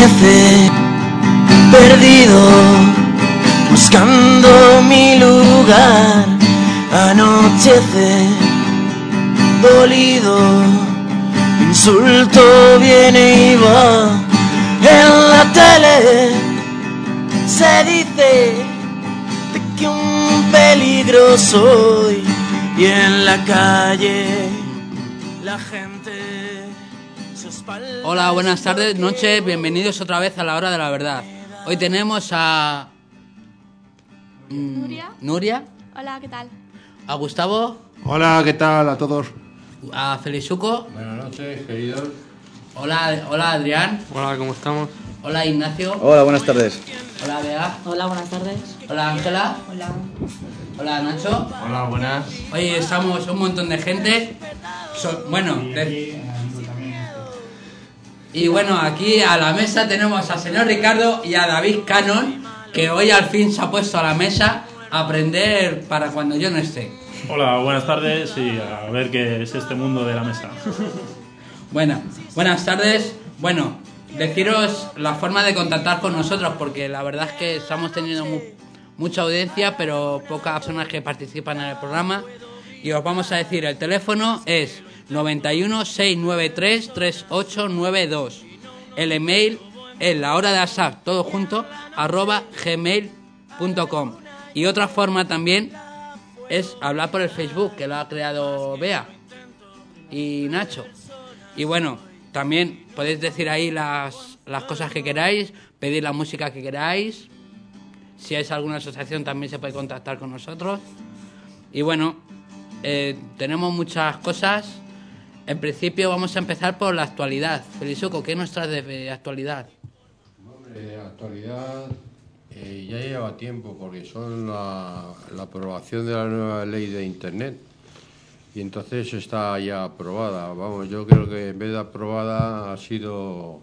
Anochece, perdido, buscando mi lugar. Anochece, dolido, insulto viene y va. En la tele se dice de que un peligro soy, y en la calle la gente se espalda. Hola, buenas tardes, noches, bienvenidos otra vez a la hora de la verdad. Hoy tenemos a Nuria, Hola, ¿qué tal? a Gustavo, Hola, ¿qué tal a todos? a Felizuco. Buenas noches, queridos. Hola Adrián. Hola, ¿cómo estamos? Hola Ignacio. Hola, buenas tardes. Hola Bea. Hola, buenas tardes. Hola Ángela. Hola. Hola Nacho. Hola, buenas. Hoy estamos un montón de gente. Y bueno, aquí a la mesa tenemos al señor Ricardo y a David Cannon, que hoy al fin se ha puesto a la mesa a aprender para cuando yo no esté. Hola, buenas tardes y a ver qué es este mundo de la mesa. Bueno, buenas tardes. Bueno, deciros la forma de contactar con nosotros, porque la verdad es que estamos teniendo mucha audiencia, pero pocas personas que participan en el programa. Y os vamos a decir, el teléfono es 91 693 3892. El email es lahoradeasap, todo junto, @gmail.com. Y otra forma también es hablar por el Facebook, que lo ha creado Bea y Nacho. Y bueno, también podéis decir ahí las cosas que queráis, pedir la música que queráis. Si es alguna asociación también se puede contactar con nosotros. Y bueno, tenemos muchas cosas. En principio vamos a empezar por la actualidad. Felizuco, ¿qué nos traes de actualidad? Hombre, actualidad ya lleva tiempo porque son la aprobación de la nueva ley de Internet. Y entonces está ya aprobada. Vamos, yo creo que en vez de aprobada ha sido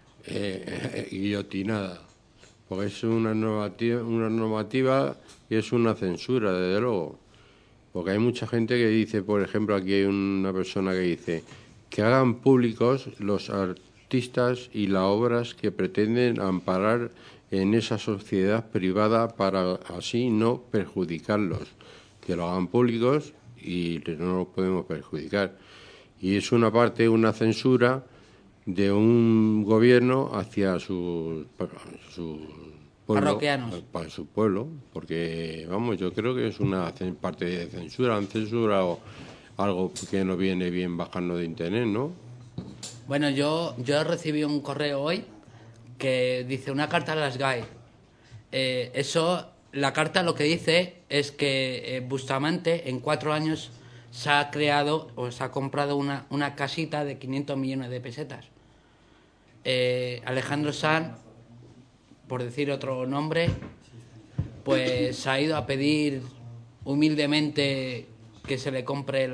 guillotinada. Porque es una normativa y es una censura, desde luego. Porque hay mucha gente que dice, por ejemplo, aquí hay una persona que dice que hagan públicos los artistas y las obras que pretenden amparar en esa sociedad privada para así no perjudicarlos. Que lo hagan públicos y no los podemos perjudicar. Y es una parte, una censura de un gobierno hacia su pueblo, parroquianos. para su pueblo, porque vamos, yo creo que es una parte de censura. Han censurado algo que no viene bien bajando de internet, ¿no? Bueno, yo recibí un correo hoy que dice una carta a las GAE. La carta lo que dice es que Bustamante en 4 años se ha creado o se ha comprado una casita de 500 millones de pesetas. Alejandro Sanz, por decir otro nombre, pues ha ido a pedir humildemente que se le compre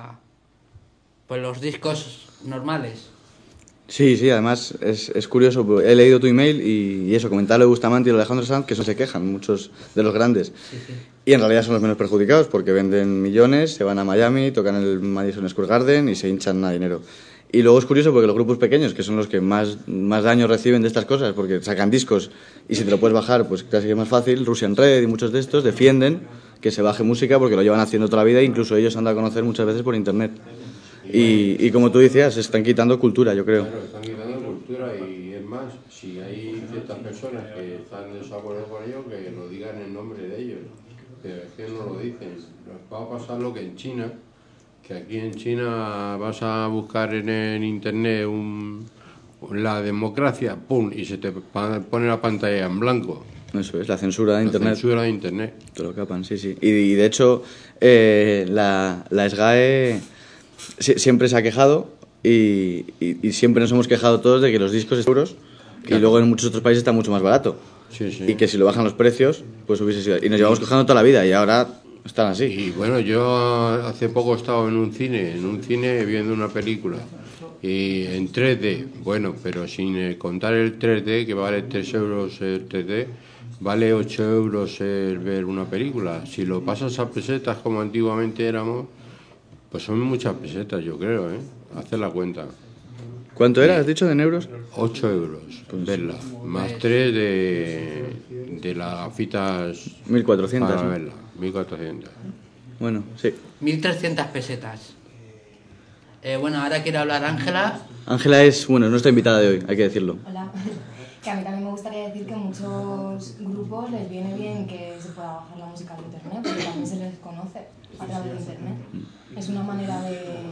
los discos normales. Sí, además es curioso, he leído tu email y eso, comentarlo de Bustamante y de Alejandro Sanz, que eso se quejan muchos de los grandes. Sí. Y en realidad son los menos perjudicados porque venden millones, se van a Miami, tocan el Madison Square Garden y se hinchan a dinero. Y luego es curioso porque los grupos pequeños, que son los que más daño reciben de estas cosas, porque sacan discos y si te lo puedes bajar, pues casi que es más fácil. Russian Red y muchos de estos defienden que se baje música porque lo llevan haciendo toda la vida e incluso ellos han dado a conocer muchas veces por internet. Y como tú decías, se están quitando cultura, yo creo. Claro, están quitando cultura y es más, si hay ciertas personas que están en desacuerdo con ellos, que lo digan en nombre de ellos. Pero es que no lo dicen. Nos va a pasar lo que en China, que aquí en China vas a buscar en internet la democracia, ¡pum!, y se te pone la pantalla en blanco. Eso es, la censura de internet. La censura de internet. Te lo capan, sí. Y de hecho, la SGAE siempre se ha quejado y siempre nos hemos quejado todos de que los discos son euros, claro, y luego en muchos otros países está mucho más barato. Sí. Y que si lo bajan los precios, pues hubiese sido. Y nos llevamos quejando toda la vida y ahora están así. Y bueno, yo hace poco estaba en un cine viendo una película y en 3D, bueno, pero sin contar el 3D, que vale 3 euros el 3D, vale 8 euros el ver una película. Si lo pasas a pesetas como antiguamente éramos, pues son muchas pesetas, yo creo, hacer la cuenta. ¿Cuánto era, has dicho, en euros? 8 euros, verla. Más 3 de las gafitas 1.400. para ¿no? verla. 1.400. Bueno, sí. 1.300 pesetas. Bueno, ahora quiere hablar Ángela. Ángela es nuestra invitada de hoy, hay que decirlo. Hola. Que a mí también me gustaría decir que a muchos grupos les viene bien que se pueda bajar la música de internet, porque también se les conoce a través de internet. Es una manera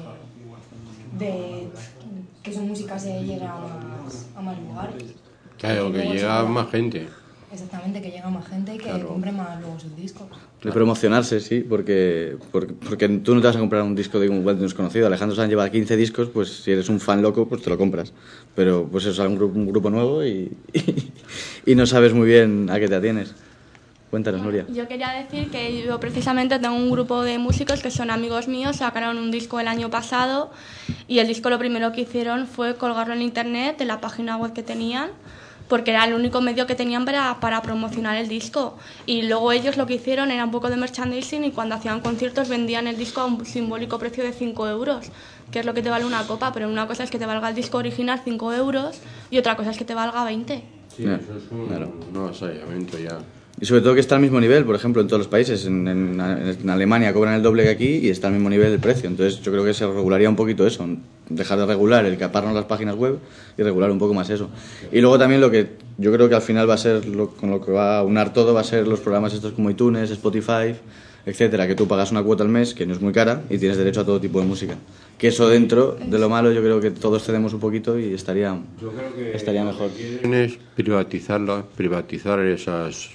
de que su música se llegue a más lugares. Claro, que llega más gente. Exactamente, que llega a más gente y que compre más luego sus discos. De promocionarse, sí, porque tú no te vas a comprar un disco de un desconocido. Alejandro Sanz lleva 15 discos, pues si eres un fan loco, pues te lo compras. Pero pues eso, sale un grupo nuevo y no sabes muy bien a qué te atienes. Cuéntanos, Nuria. Yo quería decir que yo precisamente tengo un grupo de músicos que son amigos míos, sacaron un disco el año pasado y el disco lo primero que hicieron fue colgarlo en internet, en la página web que tenían, porque era el único medio que tenían para promocionar el disco. Y luego ellos lo que hicieron era un poco de merchandising y cuando hacían conciertos vendían el disco a un simbólico precio de 5 euros, que es lo que te vale una copa, pero una cosa es que te valga el disco original 5 euros y otra cosa es que te valga 20. Sí, eso es un avasallamiento ya. Y sobre todo que está al mismo nivel, por ejemplo, en todos los países. En Alemania cobran el doble que aquí y está al mismo nivel el precio. Entonces yo creo que se regularía un poquito eso. Dejar de regular el caparnos las páginas web y regular un poco más eso. Y luego también lo que yo creo que al final va a ser, con lo que va a unar todo, va a ser los programas estos como iTunes, Spotify, etcétera, que tú pagas una cuota al mes, que no es muy cara, y tienes derecho a todo tipo de música. Que eso dentro de lo malo yo creo que todos cedemos un poquito y estaría mejor. Es privatizar esas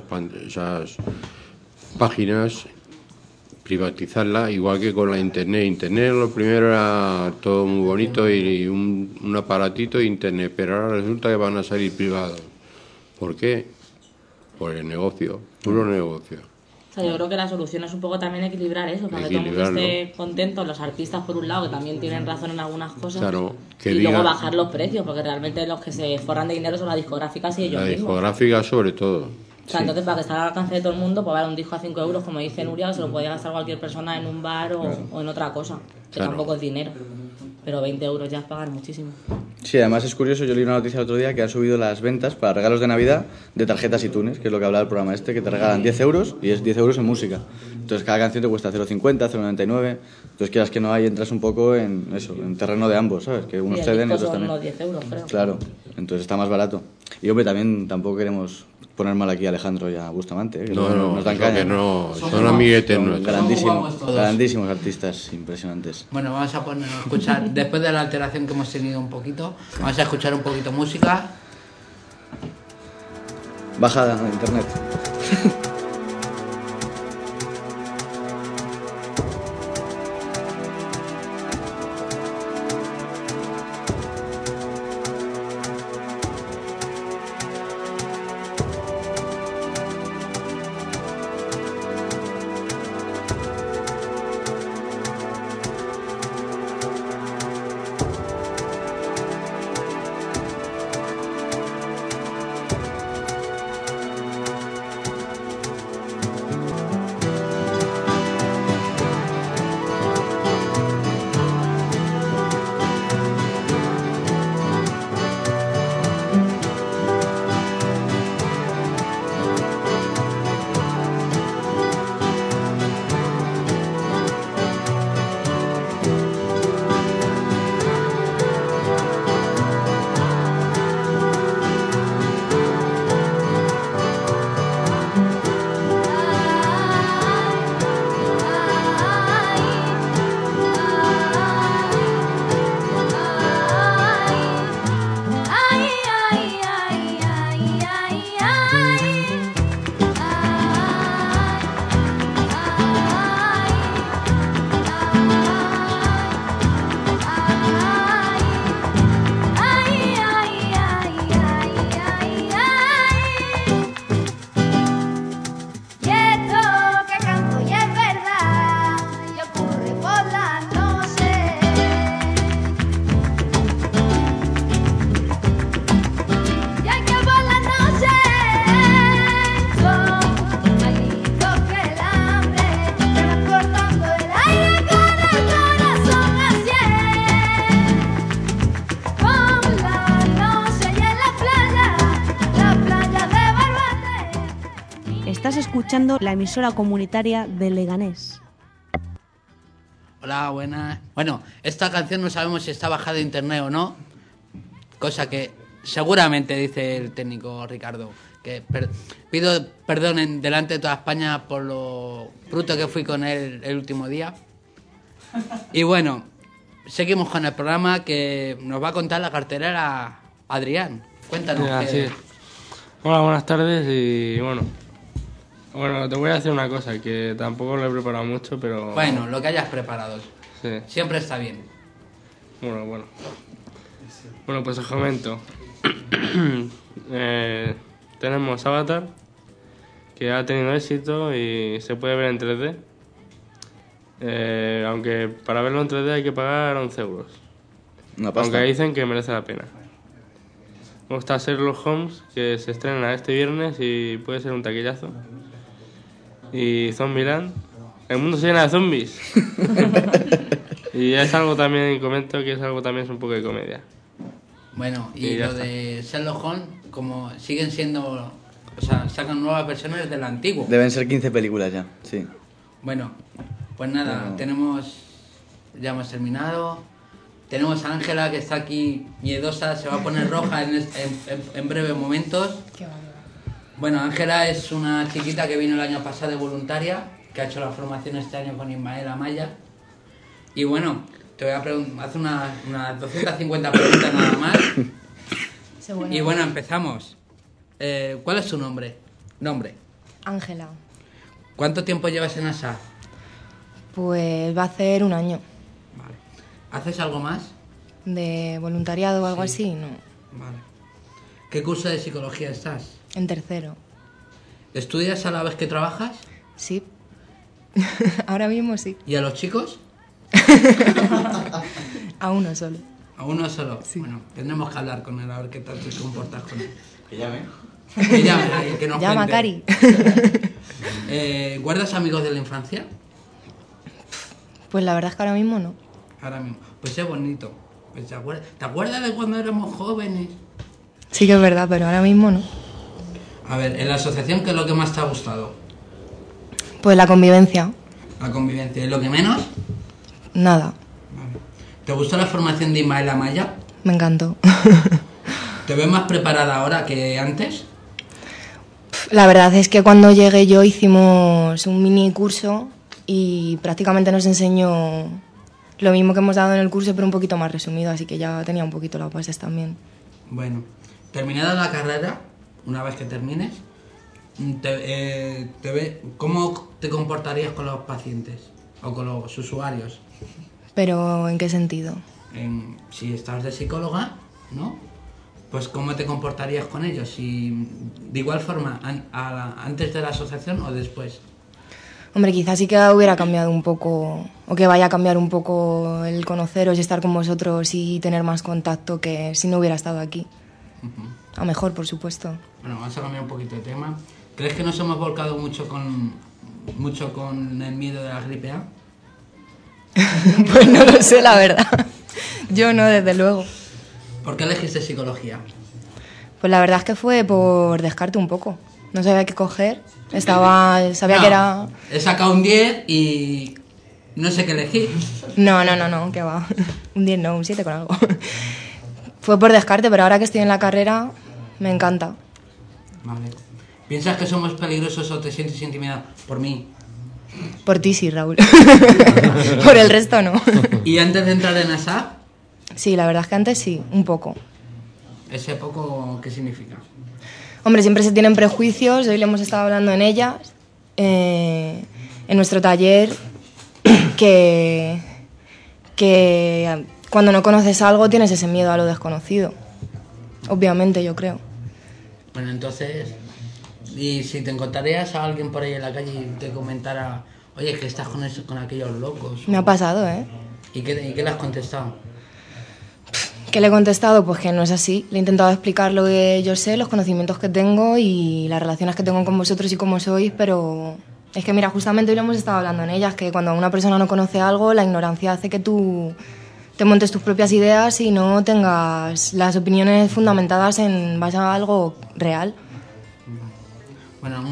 páginas, privatizarla, igual que con la internet. Internet lo primero era todo muy bonito y un aparatito de internet, pero ahora resulta que van a salir privados. ¿Por qué? Por el negocio, puro negocio. O sea, yo creo que la solución es un poco también equilibrar eso, para que todo el mundo esté contento, los artistas por un lado, que también tienen razón en algunas cosas, claro, y luego bajar los precios, porque realmente los que se forran de dinero son las discográficas y ellos mismos. La discográfica sobre todo. O sea, entonces para que esté al alcance de todo el mundo, pues vale un disco a 5 euros, como dice Nuria, se lo puede gastar cualquier persona en un bar o en otra cosa, que tampoco es dinero. Pero 20 euros ya es pagar muchísimo. Sí, además es curioso, yo leí una noticia el otro día que han subido las ventas para regalos de Navidad de tarjetas iTunes, que es lo que hablaba el programa este, que te regalan 10 euros y es 10 euros en música. Entonces cada canción te cuesta 0,50, 0,99. Entonces quieras que no hay, entras un poco en eso, en terreno de ambos, ¿sabes? Que unos ceden y otros también. Unos 10 euros, creo. Claro, entonces está más barato. Y hombre, también tampoco queremos poner mal aquí a Alejandro y a Bustamante, que no, nos dan caña. Que no, son amiguetes nuestros. Grandísimos artistas, impresionantes. Bueno, vamos a escuchar, después de la alteración que hemos tenido un poquito, vamos a escuchar un poquito música. Bajada de internet. escuchando la emisora comunitaria de Leganés. Hola, buenas. Bueno, esta canción no sabemos si está bajada de internet o no, cosa que seguramente dice el técnico Ricardo, que pido perdón delante de toda España por lo bruto que fui con él el último día. Y bueno, seguimos con el programa que nos va a contar la cartelera Adrián. Cuéntanos. Sí. Hola, buenas tardes y bueno, te voy a decir una cosa que tampoco lo he preparado mucho, pero... Bueno, lo que hayas preparado. Sí. Siempre está bien. Bueno, pues os comento. Tenemos Avatar, que ha tenido éxito y se puede ver en 3D. Aunque para verlo en 3D hay que pagar 11 euros. Una pasta. Aunque dicen que merece la pena. Luego está Sherlock Holmes, que se estrena este viernes y puede ser un taquillazo. Y Zombieland. El mundo se llena de zombies. Y es algo también, comento que es algo también, es un poco de comedia. Bueno, y lo de Sherlock Holmes, como siguen siendo... O sea, sacan nuevas versiones del antiguo. Deben ser 15 películas ya, sí. Bueno, pues nada, ya hemos terminado. Tenemos a Ángela, que está aquí miedosa, se va a poner roja en breves momentos. Bueno, Ángela es una chiquita que vino el año pasado de voluntaria, que ha hecho la formación este año con Ismael Amaya. Y bueno, te voy a hacer unas 250 preguntas nada más. Y bueno, empezamos. ¿Cuál es tu nombre? Ángela. ¿Cuánto tiempo llevas en ASA? Pues va a hacer un año. Vale. ¿Haces algo más? ¿De voluntariado o algo así? No. Vale. ¿Qué curso de psicología estás? En tercero. ¿Estudias a la vez que trabajas? Sí. Ahora mismo sí. ¿Y a los chicos? A uno solo. ¿A uno solo? Sí. Bueno, tendremos que hablar con él a ver qué tal te comportas con él. Que llame. Que nos Llama, cuente. Cari. ¿Guardas amigos de la infancia? Pues la verdad es que ahora mismo no. Ahora mismo. Pues es bonito. Pues ¿te acuerdas de cuando éramos jóvenes? Sí que es verdad, pero ahora mismo no. A ver, en la asociación, ¿qué es lo que más te ha gustado? Pues la convivencia. La convivencia. ¿Y lo que menos? Nada. Vale. ¿Te gustó la formación de Ismael Amaya? Me encantó. ¿Te ves más preparada ahora que antes? La verdad es que cuando llegué yo hicimos un mini curso y prácticamente nos enseñó lo mismo que hemos dado en el curso, pero un poquito más resumido, así que ya tenía un poquito las bases también. Bueno, terminada la carrera, una vez que termines, ¿cómo te comportarías con los pacientes o con los usuarios? ¿Pero en qué sentido? Si estás de psicóloga, ¿no? Pues ¿cómo te comportarías con ellos? Si, ¿de igual forma antes de la asociación o después? Hombre, quizás sí que hubiera cambiado un poco, o que vaya a cambiar un poco el conoceros y estar con vosotros y tener más contacto que si no hubiera estado aquí. A mejor, por supuesto. Bueno, vamos a cambiar un poquito de tema. ¿Crees que nos hemos volcado mucho con el miedo de la gripe A? Pues no lo sé, la verdad. Yo no, desde luego. ¿Por qué elegiste psicología? Pues la verdad es que fue por descarte un poco. No sabía qué coger. Sabía que era... He sacado un 10 y no sé qué elegir. No, que va. Un 10 no, un 7 con algo. Fue por descarte, pero ahora que estoy en la carrera, me encanta. Vale. ¿Piensas que somos peligrosos o te sientes intimidado? Por mí. Por ti sí, Raúl. Por el resto no. ¿Y antes de entrar en ASAP? Sí, la verdad es que antes sí, un poco. ¿Ese poco qué significa? Hombre, siempre se tienen prejuicios, hoy le hemos estado hablando en ellas, en nuestro taller, que cuando no conoces algo tienes ese miedo a lo desconocido. Obviamente, yo creo. Bueno, entonces, y si te encontrarías a alguien por ahí en la calle y te comentara, oye, que estás con aquellos locos. Me ha pasado, ¿eh? ¿Y qué le has contestado? ¿Qué le he contestado? Pues que no es así. Le he intentado explicar lo que yo sé, los conocimientos que tengo y las relaciones que tengo con vosotros y cómo sois, pero es que mira, justamente hoy lo hemos estado hablando en ellas, que cuando una persona no conoce algo, la ignorancia hace que tú te montes tus propias ideas y no tengas las opiniones fundamentadas en base a algo real. Bueno,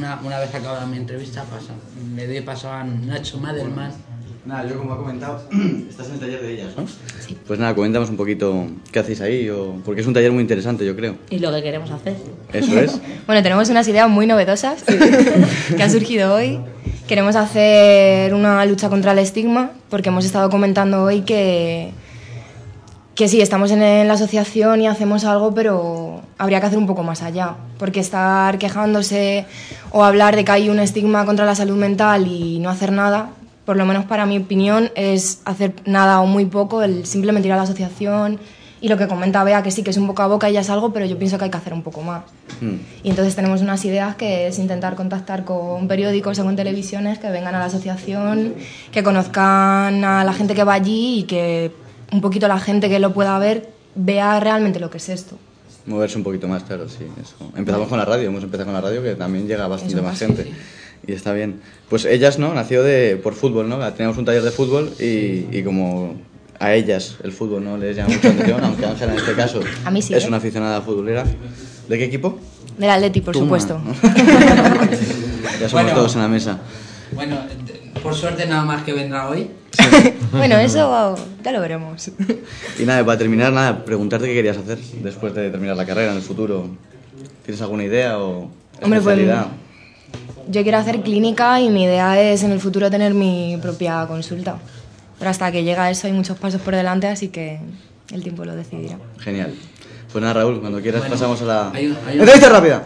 una vez acabada mi entrevista, le doy paso a Nacho Madelman. Nada, yo como ha comentado, estás en el taller de ellas, ¿no? Sí. Pues nada, coméntanos un poquito qué hacéis ahí, porque es un taller muy interesante, yo creo. Y lo que queremos hacer. Eso es. Bueno, tenemos unas ideas muy novedosas que han surgido hoy. Queremos hacer una lucha contra el estigma, porque hemos estado comentando hoy que sí, estamos en la asociación y hacemos algo, pero habría que hacer un poco más allá, porque estar quejándose o hablar de que hay un estigma contra la salud mental y no hacer nada, por lo menos para mi opinión, es hacer nada o muy poco, el simplemente ir a la asociación. Y lo que comenta Bea, que sí, que es un boca a boca y ya es algo, pero yo pienso que hay que hacer un poco más. Y entonces tenemos unas ideas que es intentar contactar con periódicos o con televisiones que vengan a la asociación, que conozcan a la gente que va allí y que un poquito la gente que lo pueda ver vea realmente lo que es esto. Moverse un poquito más, claro, sí. Eso. Empezamos con la radio, hemos empezado con la radio, que también llega bastante más gente. Sí. Y está bien. Pues ellas, ¿no? Nació por fútbol, ¿no? Teníamos un taller de fútbol y como a ellas el fútbol no les llama mucha atención, aunque Ángela en este caso a mí sí, es una aficionada futbolera. ¿De qué equipo? Del Atleti, por supuesto. ¿No? Ya somos todos en la mesa. Bueno, por suerte nada más que vendrá hoy. Sí. Bueno, eso ya lo veremos. Y nada, para terminar, preguntarte qué querías hacer después de terminar la carrera en el futuro. ¿Tienes alguna idea o especialidad? Pues, yo quiero hacer clínica y mi idea es en el futuro tener mi propia consulta. Pero hasta que llegue a eso hay muchos pasos por delante, así que el tiempo lo decidirá. Genial. Pues nada, Raúl, cuando quieras pasamos a la... ¡Entrevista rápida!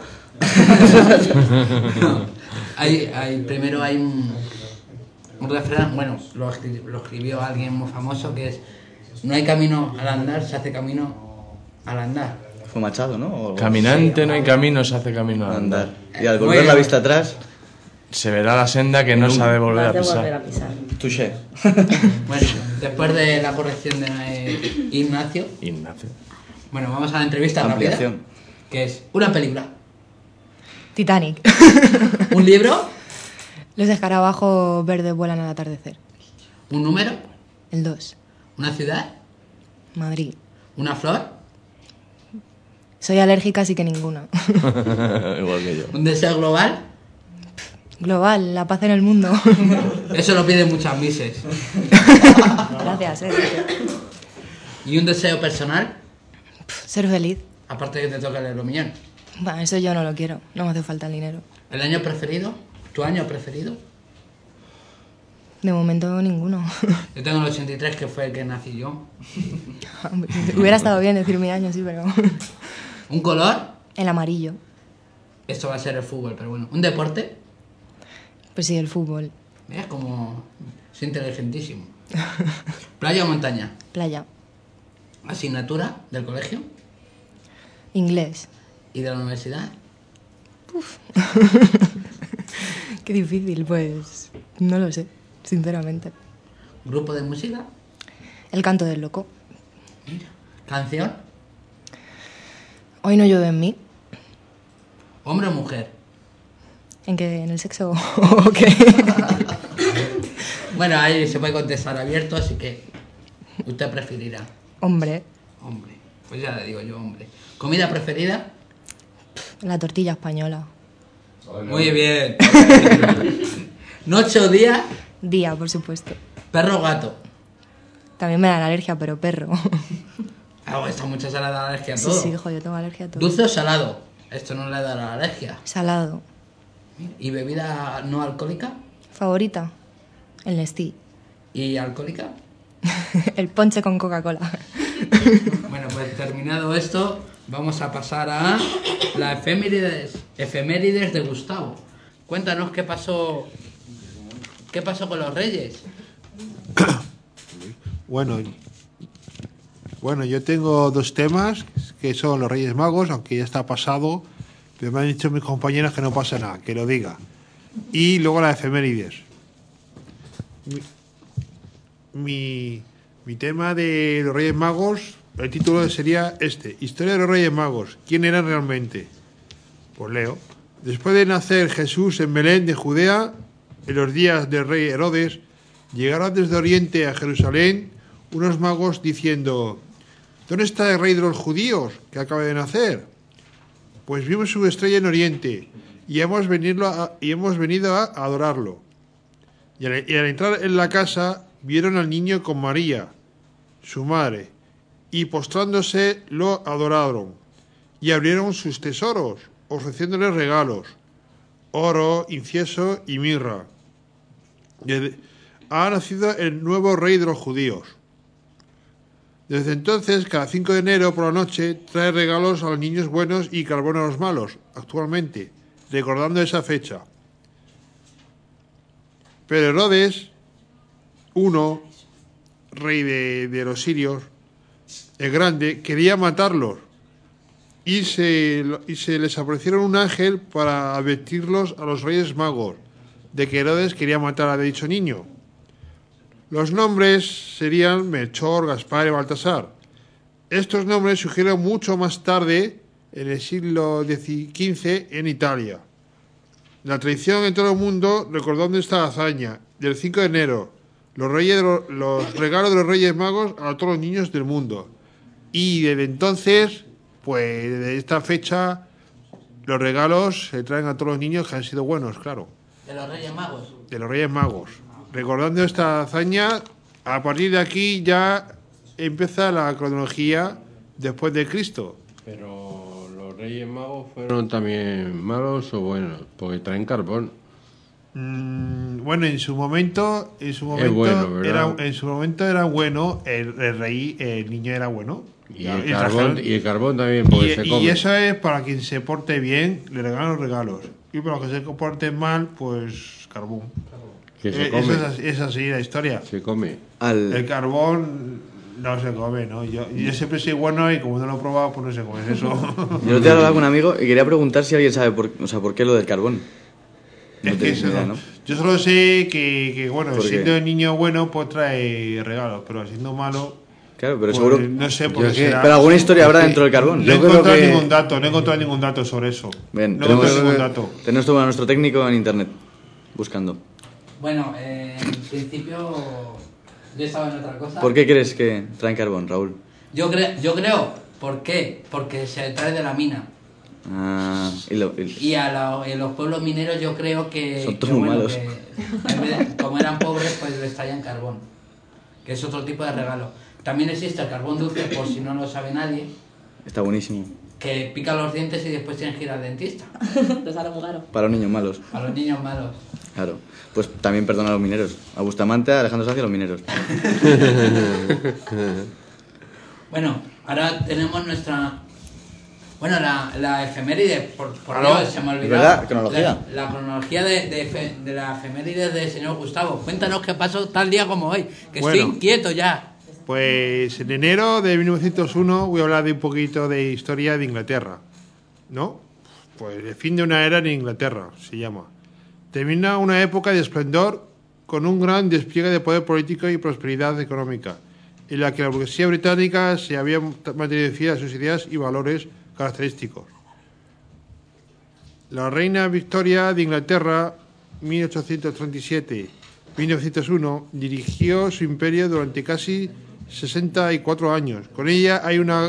Primero hay un refrán, bueno, lo escribió alguien muy famoso, que es: no hay camino al andar, se hace camino al andar. Fue Machado, ¿no? Caminante sí, no hay camino, se hace camino al andar. Y al volver la vista atrás... se verá la senda que no sabe volver a pisar. Touché. Bueno, después de la corrección de Ignacio. Bueno, vamos a la entrevista rápida, que es una película. Titanic. ¿Un libro? Los escarabajos verdes vuelan al atardecer. ¿Un número? El 2. ¿Una ciudad? Madrid. ¿Una flor? Soy alérgica, así que ninguna. Igual que yo. ¿Un deseo global? Global, la paz en el mundo. Eso lo piden muchas mises. Gracias, ¿Y un deseo personal? Ser feliz. Aparte de que te toca el euromillón. Bueno, eso yo no lo quiero, no me hace falta el dinero. ¿El año preferido? ¿Tu año preferido? De momento ninguno. Yo tengo el 83, que fue el que nací yo. Hubiera estado bien decir mi año, sí, pero... ¿Un color? El amarillo. Esto va a ser el fútbol, pero bueno. ¿Un deporte? Pues sí, el fútbol. Es como... soy inteligentísimo. ¿Playa o montaña? Playa. ¿Asignatura del colegio? Inglés. ¿Y de la universidad? Uf. Qué difícil, pues... no lo sé, sinceramente. ¿Grupo de música? El canto del loco. Mira. ¿Canción? Hoy no llueve en mí. ¿Hombre o mujer? ¿En qué? ¿En el sexo o qué? Bueno, ahí se puede contestar abierto, así que usted preferirá. Hombre. Hombre. Pues ya le digo yo, hombre. ¿Comida preferida? La tortilla española. Muy bien. ¿Noche o día? Día, por supuesto. ¿Perro o gato? También me dan alergia, pero perro. Esta muchacha le da alergia a todo. Sí, hijo, yo tengo alergia a todo. ¿Dulce o salado? Esto no le da la alergia. Salado. ¿Y bebida no alcohólica? ¿Favorita? El Nestí. ¿Y alcohólica? El ponche con Coca-Cola. Bueno, pues terminado esto, vamos a pasar a la efemérides de Gustavo. Cuéntanos qué pasó con los Reyes. Bueno, yo tengo dos temas que son los Reyes Magos, aunque ya está pasado, pero me han dicho mis compañeros que no pasa nada, que lo diga. Y luego la efemérides. Mi tema de los Reyes Magos, el título sería Historia de los Reyes Magos. ¿Quién eran realmente? Pues leo. Después de nacer Jesús en Belén de Judea, en los días del rey Herodes, llegaron desde Oriente a Jerusalén unos magos diciendo: ¿dónde está el rey de los judíos que acaba de nacer? Pues vimos su estrella en Oriente y hemos venido a adorarlo. Y al entrar en la casa, vieron al niño con María, su madre, y postrándose lo adoraron, y abrieron sus tesoros, ofreciéndole regalos, oro, incienso y mirra. Ha nacido el nuevo rey de los judíos. Desde entonces, cada 5 de enero por la noche, trae regalos a los niños buenos y carbón a los malos, actualmente, recordando esa fecha. Pero Herodes I, rey de los sirios, el grande, quería matarlos, y se les aparecieron un ángel para advertirlos a los reyes magos de que Herodes quería matar a dicho niño. Los nombres serían Melchor, Gaspar y Baltasar. Estos nombres surgieron mucho más tarde, en el siglo XV, en Italia. La tradición en todo el mundo, recordando esta hazaña, del 5 de enero, los regalos de los Reyes Magos a todos los niños del mundo. Y desde entonces, pues de esta fecha, los regalos se traen a todos los niños que han sido buenos, claro. ¿De los Reyes Magos? De los Reyes Magos. Recordando esta hazaña, a partir de aquí ya empieza la cronología después de Cristo. Pero los Reyes Magos fueron también malos o buenos, porque traen carbón. Bueno, en su momento bueno, era bueno, el niño era bueno. Y el carbón también, porque se come. Y eso es para quien se porte bien, le regalan los regalos. Y para los que se porten mal, pues carbón. Que se come. Es así la historia. Se come. El carbón no se come, ¿no? Yo siempre soy bueno y como no lo he probado, pues no sé cómo es eso. Yo te he hablado con un amigo y quería preguntar si alguien sabe por qué lo del carbón. No es que eso idea, ¿no? Yo solo sé que bueno, siendo niño bueno, pues trae regalos, pero siendo malo... Claro, pero pues, seguro... No sé por qué será. Pero alguna historia habrá dentro del carbón. No he encontrado ningún dato sobre eso. Bien, no he encontrado ningún dato. Tenemos a nuestro técnico en internet, buscando. Bueno, en principio yo estaba en otra cosa. ¿Por qué crees que traen carbón, Raúl? Yo creo, ¿por qué? Porque se trae de la mina. Y en los pueblos mineros yo creo que... Son todos malos. Que, como eran pobres, pues les traían carbón. Que es otro tipo de regalo. También existe el carbón dulce, por si no lo sabe nadie. Está buenísimo. Que pica los dientes y después tienes que ir al dentista. Te sale muy caro. Para los niños malos. Para los niños malos. Claro. Pues también perdona a los mineros. A Bustamante, a Alejandro Sanz y a los mineros. Bueno, ahora tenemos nuestra... Bueno, la efeméride, por Dios, se me ha olvidado. ¿Verdad? Cronología. La cronología de la efeméride del señor Gustavo. Cuéntanos qué pasó tal día como hoy, que estoy inquieto ya. Pues en enero de 1901 voy a hablar de un poquito de historia de Inglaterra, ¿no? Pues el fin de una era en Inglaterra, se llama. Termina una época de esplendor con un gran despliegue de poder político y prosperidad económica, en la que la burguesía británica se había mantenido fiel a sus ideas y valores característicos. La reina Victoria de Inglaterra, 1837-1901, dirigió su imperio durante casi 64 años. Con ella hay una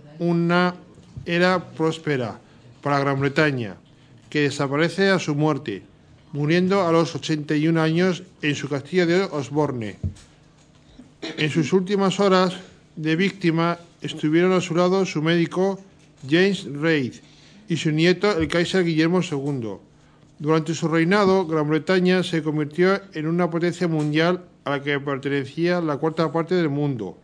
era próspera para Gran Bretaña, que desaparece a su muerte, muriendo a los 81 años en su castillo de Osborne. En sus últimas horas de víctima estuvieron a su lado su médico James Reid y su nieto el Kaiser Guillermo II. Durante su reinado, Gran Bretaña se convirtió en una potencia mundial a la que pertenecía la cuarta parte del mundo.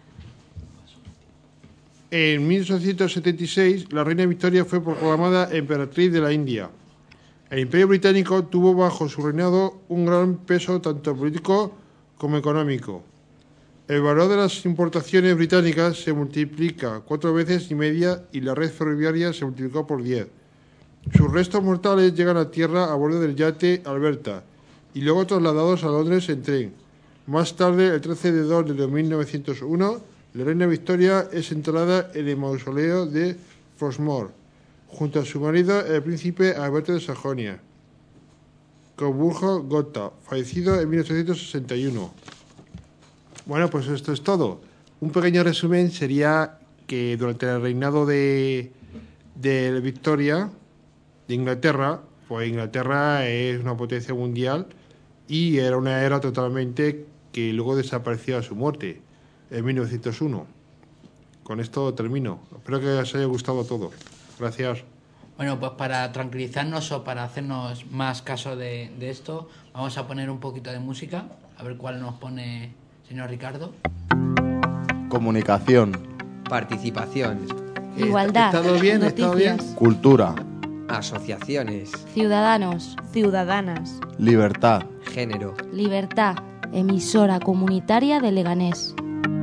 En 1876, la reina Victoria fue proclamada emperatriz de la India. El Imperio Británico tuvo bajo su reinado un gran peso tanto político como económico. El valor de las importaciones británicas se multiplica 4 veces y media y la red ferroviaria se multiplicó por 10. Sus restos mortales llegan a tierra a bordo del yate Alberta y luego trasladados a Londres en tren. Más tarde, el 13 de 2 de 1901, la reina Victoria es enterrada en el mausoleo de Frostmoor, junto a su marido, el príncipe Alberto de Sajonia, Coburgo-Gotha, fallecido en 1861. Bueno, pues esto es todo. Un pequeño resumen sería que durante el reinado de Victoria, de Inglaterra, pues Inglaterra es una potencia mundial y era una era totalmente que luego desapareció a su muerte en 1901. Con esto termino. Espero que os haya gustado todo. Gracias. Bueno, pues para tranquilizarnos o para hacernos más caso de esto, vamos a poner un poquito de música, a ver cuál nos pone señor Ricardo. Comunicación. Participación. Igualdad. ¿Estado bien? Noticias. ¿Estado bien? Cultura. Asociaciones. Ciudadanos. Ciudadanas. Libertad. Género. Libertad. Emisora comunitaria de Leganés.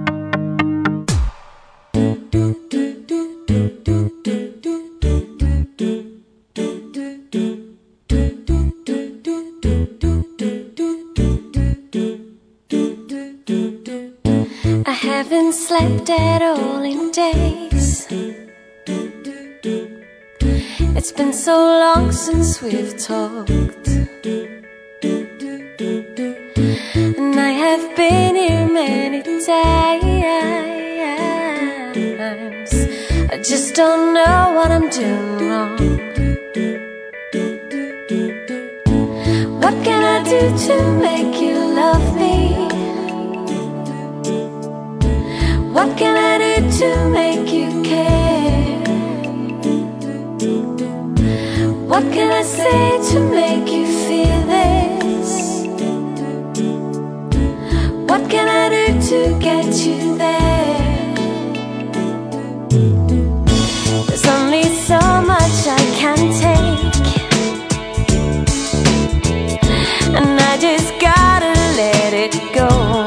I haven't slept at all in days. It's been so long since we've talked. And I have been here many times. I just don't know what I'm doing wrong. What can I do to make you love me? What can I do to make you care? What can I say to make you feel this? What can I do to get you there? There's only so much I can take, and I just gotta let it go.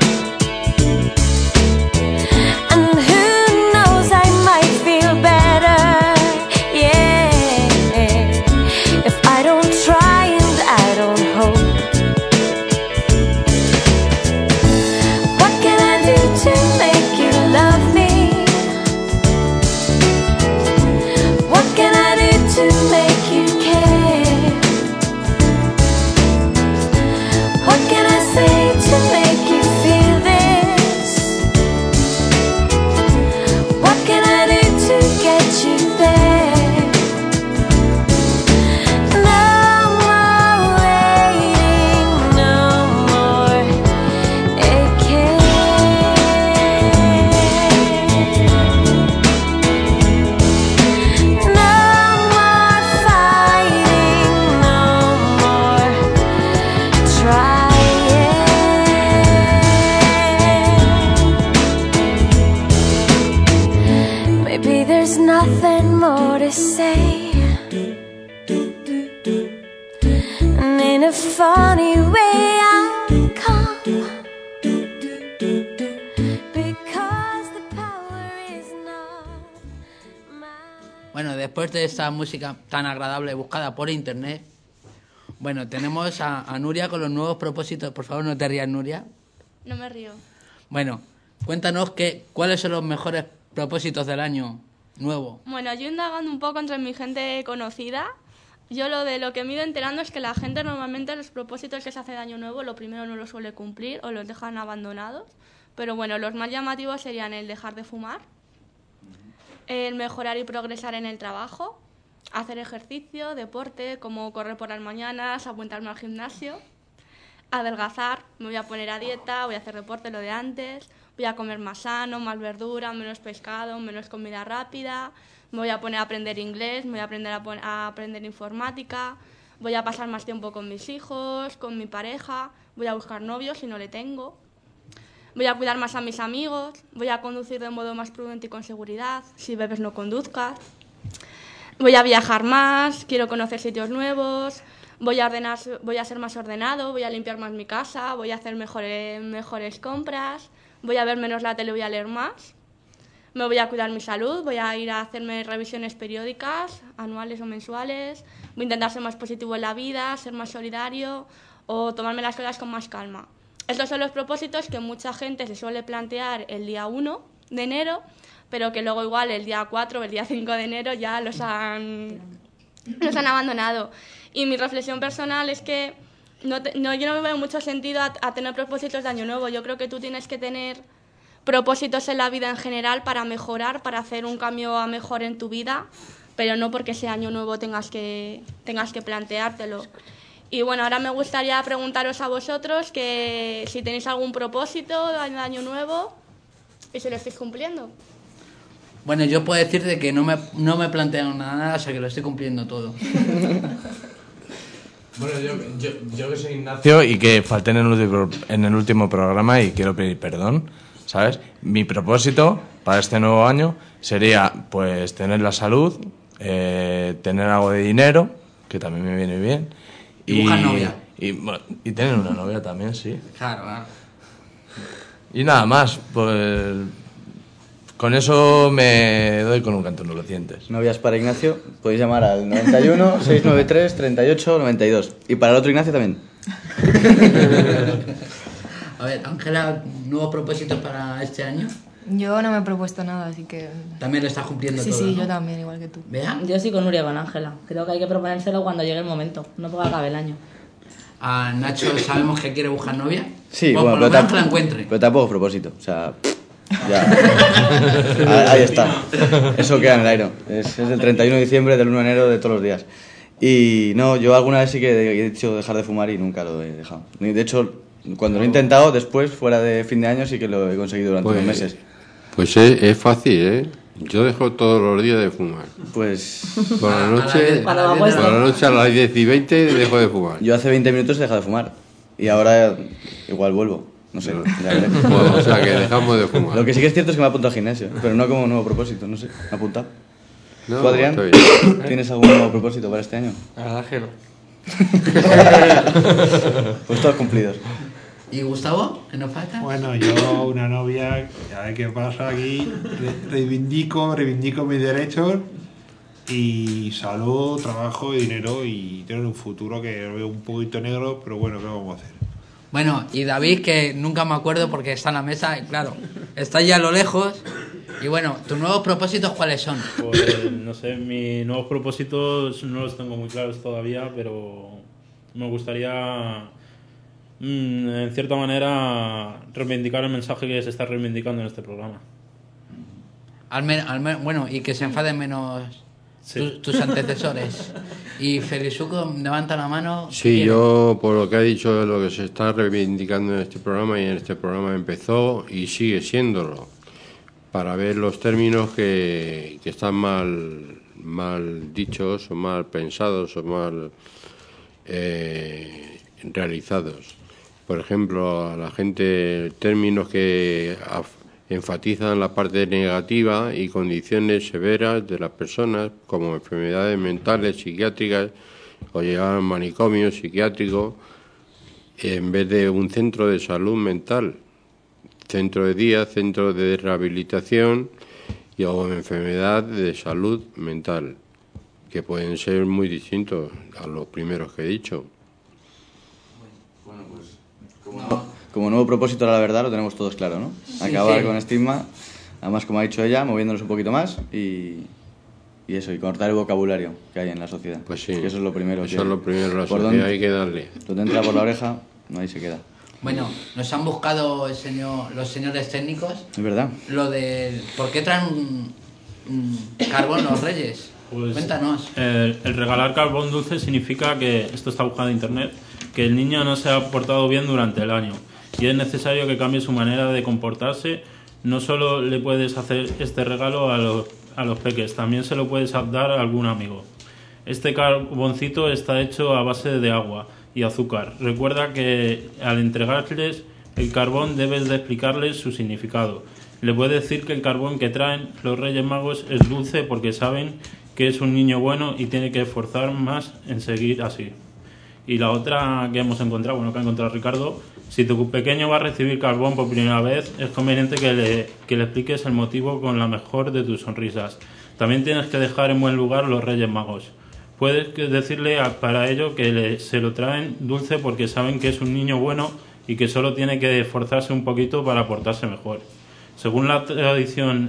Bueno, después de esta música tan agradable buscada por internet, bueno, tenemos a Nuria con los nuevos propósitos. Por favor, no te rías, Nuria. No me río. Bueno, cuéntanos cuáles son los mejores propósitos del año nuevo. Bueno, yo indagando un poco entre mi gente conocida, yo lo que me he ido enterando es que la gente normalmente los propósitos que se hace de año nuevo, lo primero no los suele cumplir o los dejan abandonados. Pero bueno, los más llamativos serían el dejar de fumar, el mejorar y progresar en el trabajo, hacer ejercicio, deporte, como correr por las mañanas, apuntarme al gimnasio, adelgazar, me voy a poner a dieta, voy a hacer deporte, lo de antes, voy a comer más sano, más verdura, menos pescado, menos comida rápida, me voy a poner a aprender inglés, me voy a aprender a aprender informática, voy a pasar más tiempo con mis hijos, con mi pareja, voy a buscar novios si no le tengo. Voy a cuidar más a mis amigos, voy a conducir de modo más prudente y con seguridad, si bebes no conduzcas. Voy a viajar más, quiero conocer sitios nuevos, voy a ser más ordenado, voy a limpiar más mi casa, voy a hacer mejores compras, voy a ver menos la tele, voy a leer más. Me voy a cuidar mi salud, voy a ir a hacerme revisiones periódicas, anuales o mensuales, voy a intentar ser más positivo en la vida, ser más solidario o tomarme las cosas con más calma. Estos son los propósitos que mucha gente se suele plantear el día 1 de enero, pero que luego igual el día 4 o el día 5 de enero ya los han abandonado. Y mi reflexión personal es que yo no me veo mucho sentido a tener propósitos de año nuevo. Yo creo que tú tienes que tener propósitos en la vida en general para mejorar, para hacer un cambio a mejor en tu vida, pero no porque sea año nuevo tengas que planteártelo. Y bueno, ahora me gustaría preguntaros a vosotros que si tenéis algún propósito de año nuevo y si lo estáis cumpliendo. Bueno, yo puedo decirte que no me planteo nada, o sea que lo estoy cumpliendo todo. Bueno, yo que soy Ignacio y que falté en el último programa y quiero pedir perdón, ¿sabes? Mi propósito para este nuevo año sería pues tener la salud, tener algo de dinero, que también me viene bien. Y buscar novia. Y tener una novia también, sí. Claro. Y nada más, pues con eso me doy con un canto en los dientes. Novias para Ignacio, podéis llamar al 91 693 38 92. Y para el otro Ignacio también. A ver, Ángela, ¿nuevos propósitos para este año? Yo no me he propuesto nada, así que... También lo estás cumpliendo sí, todo, Sí, ¿no? yo también, igual que tú. ¿Vea? Yo sí con Nuria, con Ángela. Creo que hay que proponérselo cuando llegue el momento, no porque acabe el año. A Nacho sabemos que quiere buscar novia. Sí, bueno, por lo pero menos que la encuentre. Pero tampoco propósito, o sea... Ya. Ahí está. Eso queda en el aire. Es del 31 de diciembre, del 1 de enero, de todos los días. Y no, yo alguna vez sí que he dicho dejar de fumar y nunca lo he dejado. De hecho, cuando lo he intentado después, fuera de fin de año, sí que lo he conseguido durante unos meses. Pues es fácil, ¿eh? Yo dejo todos los días de fumar. Pues... Por la noche a las 10 y 20 dejo de fumar. Yo hace 20 minutos he dejado de fumar. Y ahora igual vuelvo. No sé, ya veré. Bueno, o sea, que dejamos de fumar. Lo que sí que es cierto es que me he apuntado al gimnasio, pero no como nuevo propósito, no sé. ¿Me he apuntado? No, ¿Tú, Adrián? ¿Tienes algún nuevo propósito para este año? La verdad que no. Pues todos cumplidos. ¿Y Gustavo? ¿Qué nos falta? Bueno, yo una novia, a ver qué pasa aquí, reivindico mis derechos y salud, trabajo y dinero y tener un futuro que lo veo un poquito negro, pero bueno, ¿qué vamos a hacer? Bueno, y David, que nunca me acuerdo porque está en la mesa, y claro, está ya a lo lejos. Y bueno, ¿tus nuevos propósitos cuáles son? Pues no sé, mis nuevos propósitos no los tengo muy claros todavía, pero me gustaría, en cierta manera, reivindicar el mensaje que se está reivindicando en este programa. Bueno, y que se enfaden menos tus antecesores. Y Felizuco, levanta la mano. Sí, yo por lo que ha dicho, lo que se está reivindicando en este programa, y en este programa empezó y sigue siéndolo, para ver los términos que están mal dichos o mal pensados o mal realizados. Por ejemplo, a la gente términos que enfatizan la parte negativa y condiciones severas de las personas, como enfermedades mentales, psiquiátricas, o llegar a un manicomio psiquiátrico, en vez de un centro de salud mental, centro de día, centro de rehabilitación o enfermedad de salud mental, que pueden ser muy distintos a los primeros que he dicho. Bueno, pues como nuevo propósito, la verdad, lo tenemos todos claro, ¿no? Acabar con estigma, además, como ha dicho ella, moviéndonos un poquito más y eso, y cortar el vocabulario que hay en la sociedad. Pues sí, que eso es lo primero. Eso es lo primero, la sociedad hay que darle. Donde entra por la oreja, ahí se queda. Bueno, nos han buscado los señores técnicos. Es verdad. Lo de ¿por qué traen un carbón los reyes? Pues, cuéntanos. El regalar carbón dulce significa que, esto está buscado en internet, que el niño no se ha portado bien durante el año y es necesario que cambie su manera de comportarse. No solo le puedes hacer este regalo a los peques, también se lo puedes dar a algún amigo. Este carboncito está hecho a base de agua y azúcar. Recuerda que al entregarles el carbón debes de explicarles su significado. Le puedes decir que el carbón que traen los Reyes Magos es dulce porque saben que es un niño bueno y tiene que esforzar más en seguir así. Y la otra que hemos encontrado, que ha encontrado Ricardo, si tu pequeño va a recibir carbón por primera vez, es conveniente que le expliques el motivo con la mejor de tus sonrisas. También tienes que dejar en buen lugar los Reyes Magos. Puedes decirle para ello que se lo traen dulce porque saben que es un niño bueno y que solo tiene que esforzarse un poquito para portarse mejor. Según la tradición,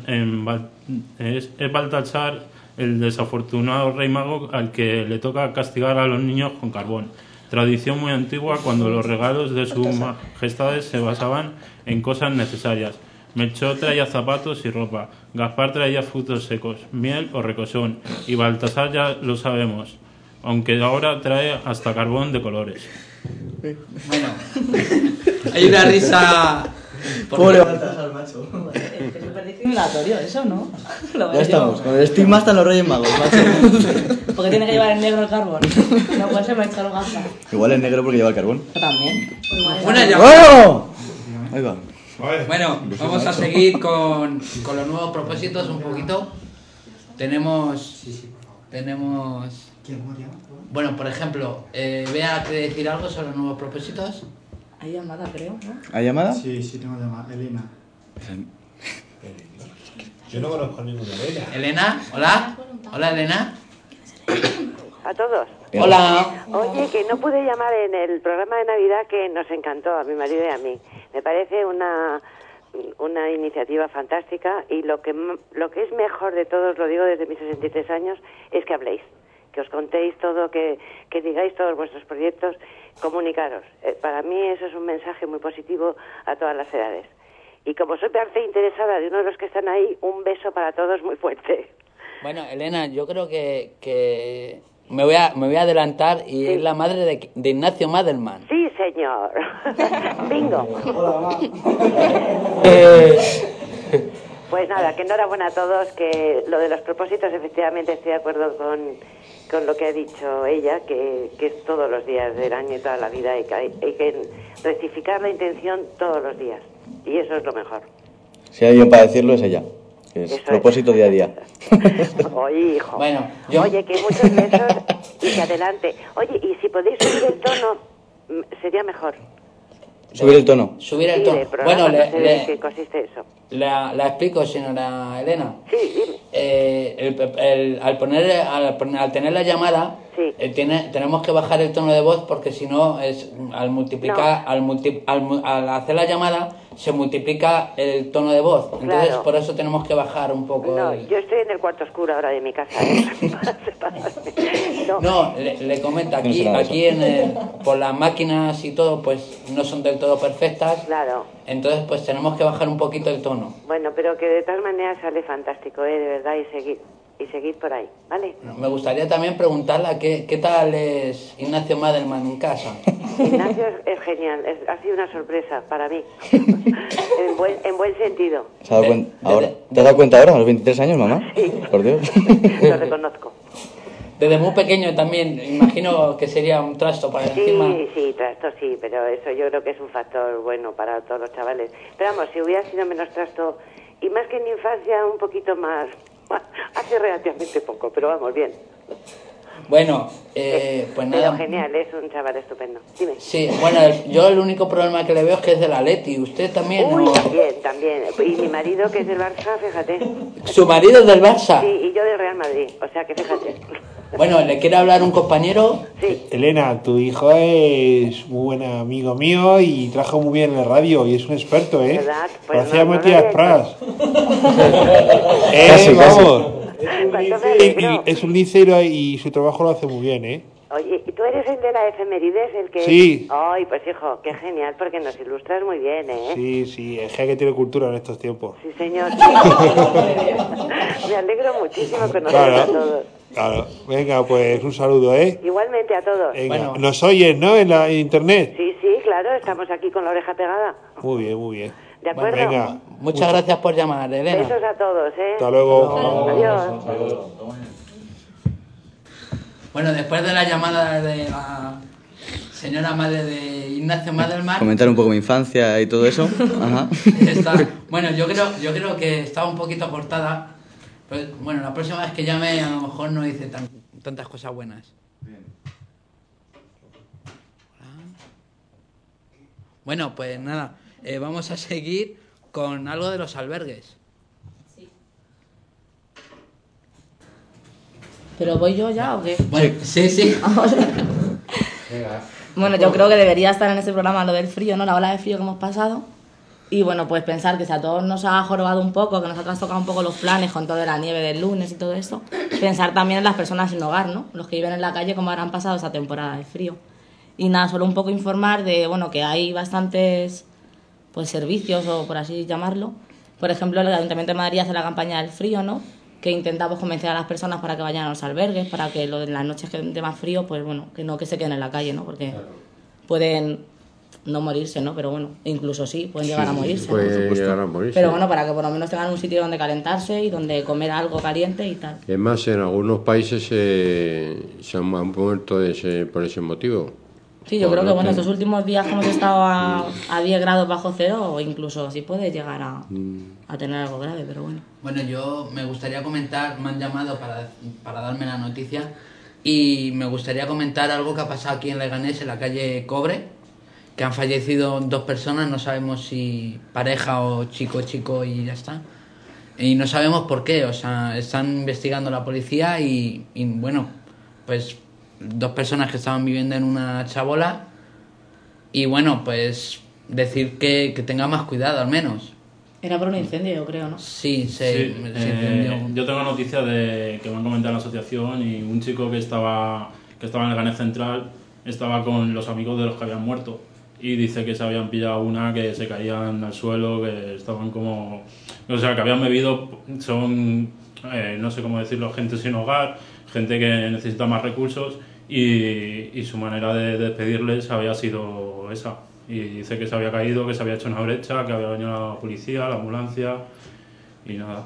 es Baltasar el desafortunado rey mago al que le toca castigar a los niños con carbón. Tradición muy antigua, cuando los regalos de sus majestades se basaban en cosas necesarias. Melchor traía zapatos y ropa. Gaspar traía frutos secos, miel o recosón. Y Baltasar ya lo sabemos, aunque ahora trae hasta carbón de colores. Bueno, hay una risa... Pobre Baltasar, macho. Es súper discriminatorio eso, ¿no? Ya estamos, con el estigma hasta los Reyes Magos, macho. Porque tiene que llevar en negro el carbón. No puede ser Melchor o Gaspar. Igual es negro porque lleva el carbón. Yo también. Una llamada. ¡Oh! Ahí va. Bueno, vamos a seguir con los nuevos propósitos un poquito. Tenemos... Bueno, por ejemplo, Bea, ¿quiere decir algo sobre los nuevos propósitos? Hay llamada, creo, ¿no? ¿Hay llamada? Sí, tengo llamada. Elena. Yo no conozco a ninguna Elena. Elena, hola. Hola, Elena. A todos. Hola. Oye, que no pude llamar en el programa de Navidad que nos encantó a mi marido y a mí. Me parece una iniciativa fantástica y lo que es mejor de todos, lo digo desde mis 63 años, es que habléis, que os contéis todo, que digáis todos vuestros proyectos, comunicaros. Para mí eso es un mensaje muy positivo a todas las edades. Y como soy parte interesada de uno de los que están ahí, un beso para todos muy fuerte. Bueno, Elena, yo creo que me voy a adelantar y es la madre de Ignacio Madelman. Sí, señor. Bingo. Pues nada, que enhorabuena a todos, que lo de los propósitos, efectivamente estoy de acuerdo con lo que ha dicho ella, que es todos los días del año y toda la vida, y que hay que rectificar la intención todos los días. Y eso es lo mejor. Si hay alguien para decirlo es ella. Que es Eso propósito día a día. Oye, hijo. Bueno, Oye, que muchos besos y que adelante. Oye, y si podéis subir el tono, sería mejor. Subir el tono. Subir el Sí, tono. del programa, Bueno, no sé de qué consiste eso. la explico, señora Elena. Sí, dime. Al tener la llamada, tenemos que bajar el tono de voz porque si no, al multiplicar, al hacer la llamada, se multiplica el tono de voz. Entonces, Claro. por eso tenemos que bajar un poco. No, yo estoy en el cuarto oscuro ahora de mi casa. No, le comento, aquí por las máquinas y todo, pues no son del todo perfectas. Claro. Entonces, pues tenemos que bajar un poquito el tono. Bueno, pero que de todas maneras sale fantástico, de verdad, y seguid por ahí, ¿vale? Me gustaría también preguntarle qué tal es Ignacio Madelman en casa. Ignacio es genial, ha sido una sorpresa para mí, en buen sentido. ¿Se ha dado ahora? ¿Te has dado cuenta ahora, a los 23 años, mamá? Sí. Por Dios. Lo reconozco. Desde muy pequeño también, imagino que sería un trasto para encima. Sí, trasto sí, pero eso yo creo que es un factor bueno para todos los chavales. Pero vamos, si hubiera sido menos trasto, y más que en infancia, un poquito más, hace relativamente poco, pero vamos, bien. Bueno, pues Pero nada. genial, es un chaval estupendo. Dime. Sí, bueno, yo el único problema que le veo es que es del Atleti. ¿Usted también? Uy, ¿no? también. Y mi marido, que es del Barça, fíjate. ¿Su marido es del Barça? Sí, y yo del Real Madrid, o sea que fíjate. Bueno, ¿le quiere hablar un compañero? Elena, tu hijo es muy buen amigo mío y trabaja muy bien en la radio y es un experto, ¿eh? ¿Verdad? Pues Parecía no lo Matías había Prats. Casi. Vamos. Cuánto me alegro. Es un liceo y su trabajo lo hace muy bien, ¿eh? Oye, ¿y tú eres el de la efemérides, el que...? Sí. Ay, pues hijo, qué genial, porque nos ilustras muy bien, ¿eh? Sí, es que tiene cultura en estos tiempos. Sí, señor. Me alegro muchísimo conocer a todos. Claro. Venga, pues un saludo, ¿eh? Igualmente a todos. Venga. Nos oyes, ¿no? En internet. Sí, claro, estamos aquí con la oreja pegada. Muy bien, muy bien. ¿De acuerdo? Venga. Muchas gracias por llamar, Elena. Besos a todos, ¿eh? Hasta luego. Adiós. Bueno, después de la llamada de la señora madre de Ignacio Madelman, Comentar un poco mi infancia y todo eso. Ajá. bueno, yo creo que estaba un poquito cortada. Pero, bueno, la próxima vez que llame a lo mejor no dice tantas cosas buenas. Bueno, pues nada, vamos a seguir con algo de los albergues. ¿Pero voy yo ya o qué? Bueno, sí. Bueno, yo creo que debería estar en ese programa lo del frío, ¿no? La ola de frío que hemos pasado. Y bueno, pues pensar que si a todos nos ha jorobado un poco, que nos ha trastocado un poco los planes con toda la nieve del lunes y todo eso, pensar también en las personas sin hogar, ¿no? Los que viven en la calle, cómo habrán pasado esa temporada de frío. Y nada, solo un poco informar de, bueno, que hay bastantes, pues, servicios, o por así llamarlo, Por ejemplo, el Ayuntamiento de Madrid hace la campaña del frío, ¿no? Que intentamos convencer a las personas para que vayan a los albergues, para que en las noches de más frío, pues bueno, que no que se queden en la calle, ¿no? Porque pueden no morirse, ¿no? Pero bueno, incluso sí, pueden llegar a morirse. Pueden llegar a morirse. Pero bueno, para que por lo menos tengan un sitio donde calentarse y donde comer algo caliente y tal. Es más, en algunos países se han muerto por ese motivo. Sí, yo creo que bueno, estos últimos días que hemos estado a 10 grados bajo cero, o incluso así puede llegar a tener algo grave, pero bueno. Bueno, yo me gustaría comentar, me han llamado para darme la noticia, y me gustaría comentar algo que ha pasado aquí en Leganés, en la calle Cobre, que han fallecido 2 personas, no sabemos si pareja o chico y ya está. Y no sabemos por qué, o sea, están investigando la policía y bueno, pues 2 personas que estaban viviendo en una chabola, y bueno, pues decir que tenga más cuidado al menos. Era por un incendio, yo creo, ¿no? Sí, se incendió. Yo tengo noticias de que me han comentado en la asociación, y un chico que estaba en el Ganés Central estaba con los amigos de los que habían muerto, y dice que se habían pillado una, que se caían al suelo, que estaban como... O sea, que habían bebido, son, no sé cómo decirlo, gente sin hogar, gente que necesita más recursos, y su manera de despedirles había sido esa. Y dice que se había caído, que se había hecho una brecha, que había venido la policía, la ambulancia, y nada.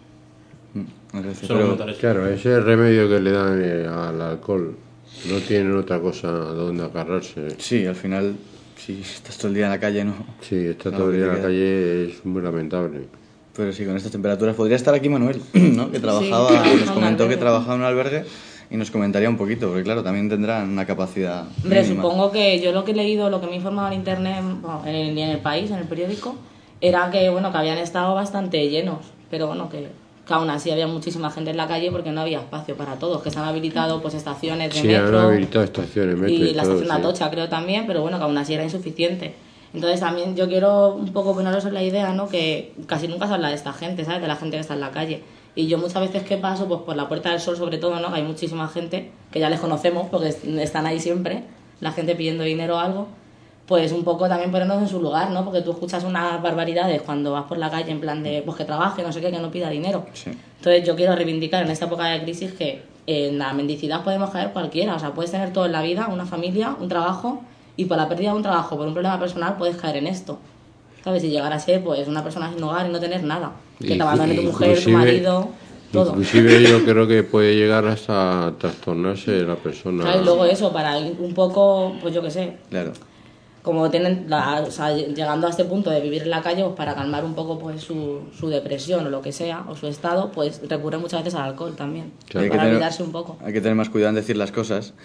Pero, claro, ese es el remedio que le dan al alcohol. No tienen otra cosa donde agarrarse. Sí, al final, si estás todo el día en la calle, ¿no? Sí, estar todo el día en la calle es muy lamentable. Pero sí, con estas temperaturas. Podría estar aquí Manuel, ¿no? Que trabajaba, nos comentó que trabajaba en un albergue y nos comentaría un poquito, porque claro, también tendrán una capacidad Hombre, mínima. supongo que yo lo que he leído, lo que me he informado en internet, bueno, en el país, en el periódico, era que bueno, que habían estado bastante llenos, pero bueno, que aún así había muchísima gente en la calle porque no había espacio para todos, que se han habilitado pues estaciones de metro. Sí, han habilitado estaciones, metro y la estación de sí. Atocha creo también, pero bueno, que aún así era insuficiente. Entonces también yo quiero un poco poneros en la idea, ¿no? Que casi nunca se habla de esta gente, ¿sabes? De la gente que está en la calle. Y yo muchas veces que paso, pues por la Puerta del Sol sobre todo, ¿no? Que hay muchísima gente que ya les conocemos porque están ahí siempre, la gente pidiendo dinero o algo, pues un poco también ponernos en su lugar, ¿no? Porque tú escuchas unas barbaridades cuando vas por la calle en plan de, pues que trabaje, no sé qué, que no pida dinero. Sí. Entonces yo quiero reivindicar en esta época de crisis que en la mendicidad podemos caer cualquiera, o sea, puedes tener todo en la vida, una familia, un trabajo, y por la pérdida de un trabajo, por un problema personal, puedes caer en esto. ¿Sabes? Y llegar a ser pues una persona sin hogar y no tener nada. Que te abandone tu mujer, tu marido, todo. Inclusive yo creo que puede llegar hasta trastornarse la persona. Claro, y luego eso, para ir un poco, pues yo qué sé. Claro. Como tienen, o sea, llegando a este punto de vivir en la calle, pues para calmar un poco pues su depresión o lo que sea, o su estado, pues recurren muchas veces al alcohol también. Claro. Para olvidarse un poco. Hay que tener más cuidado en decir las cosas.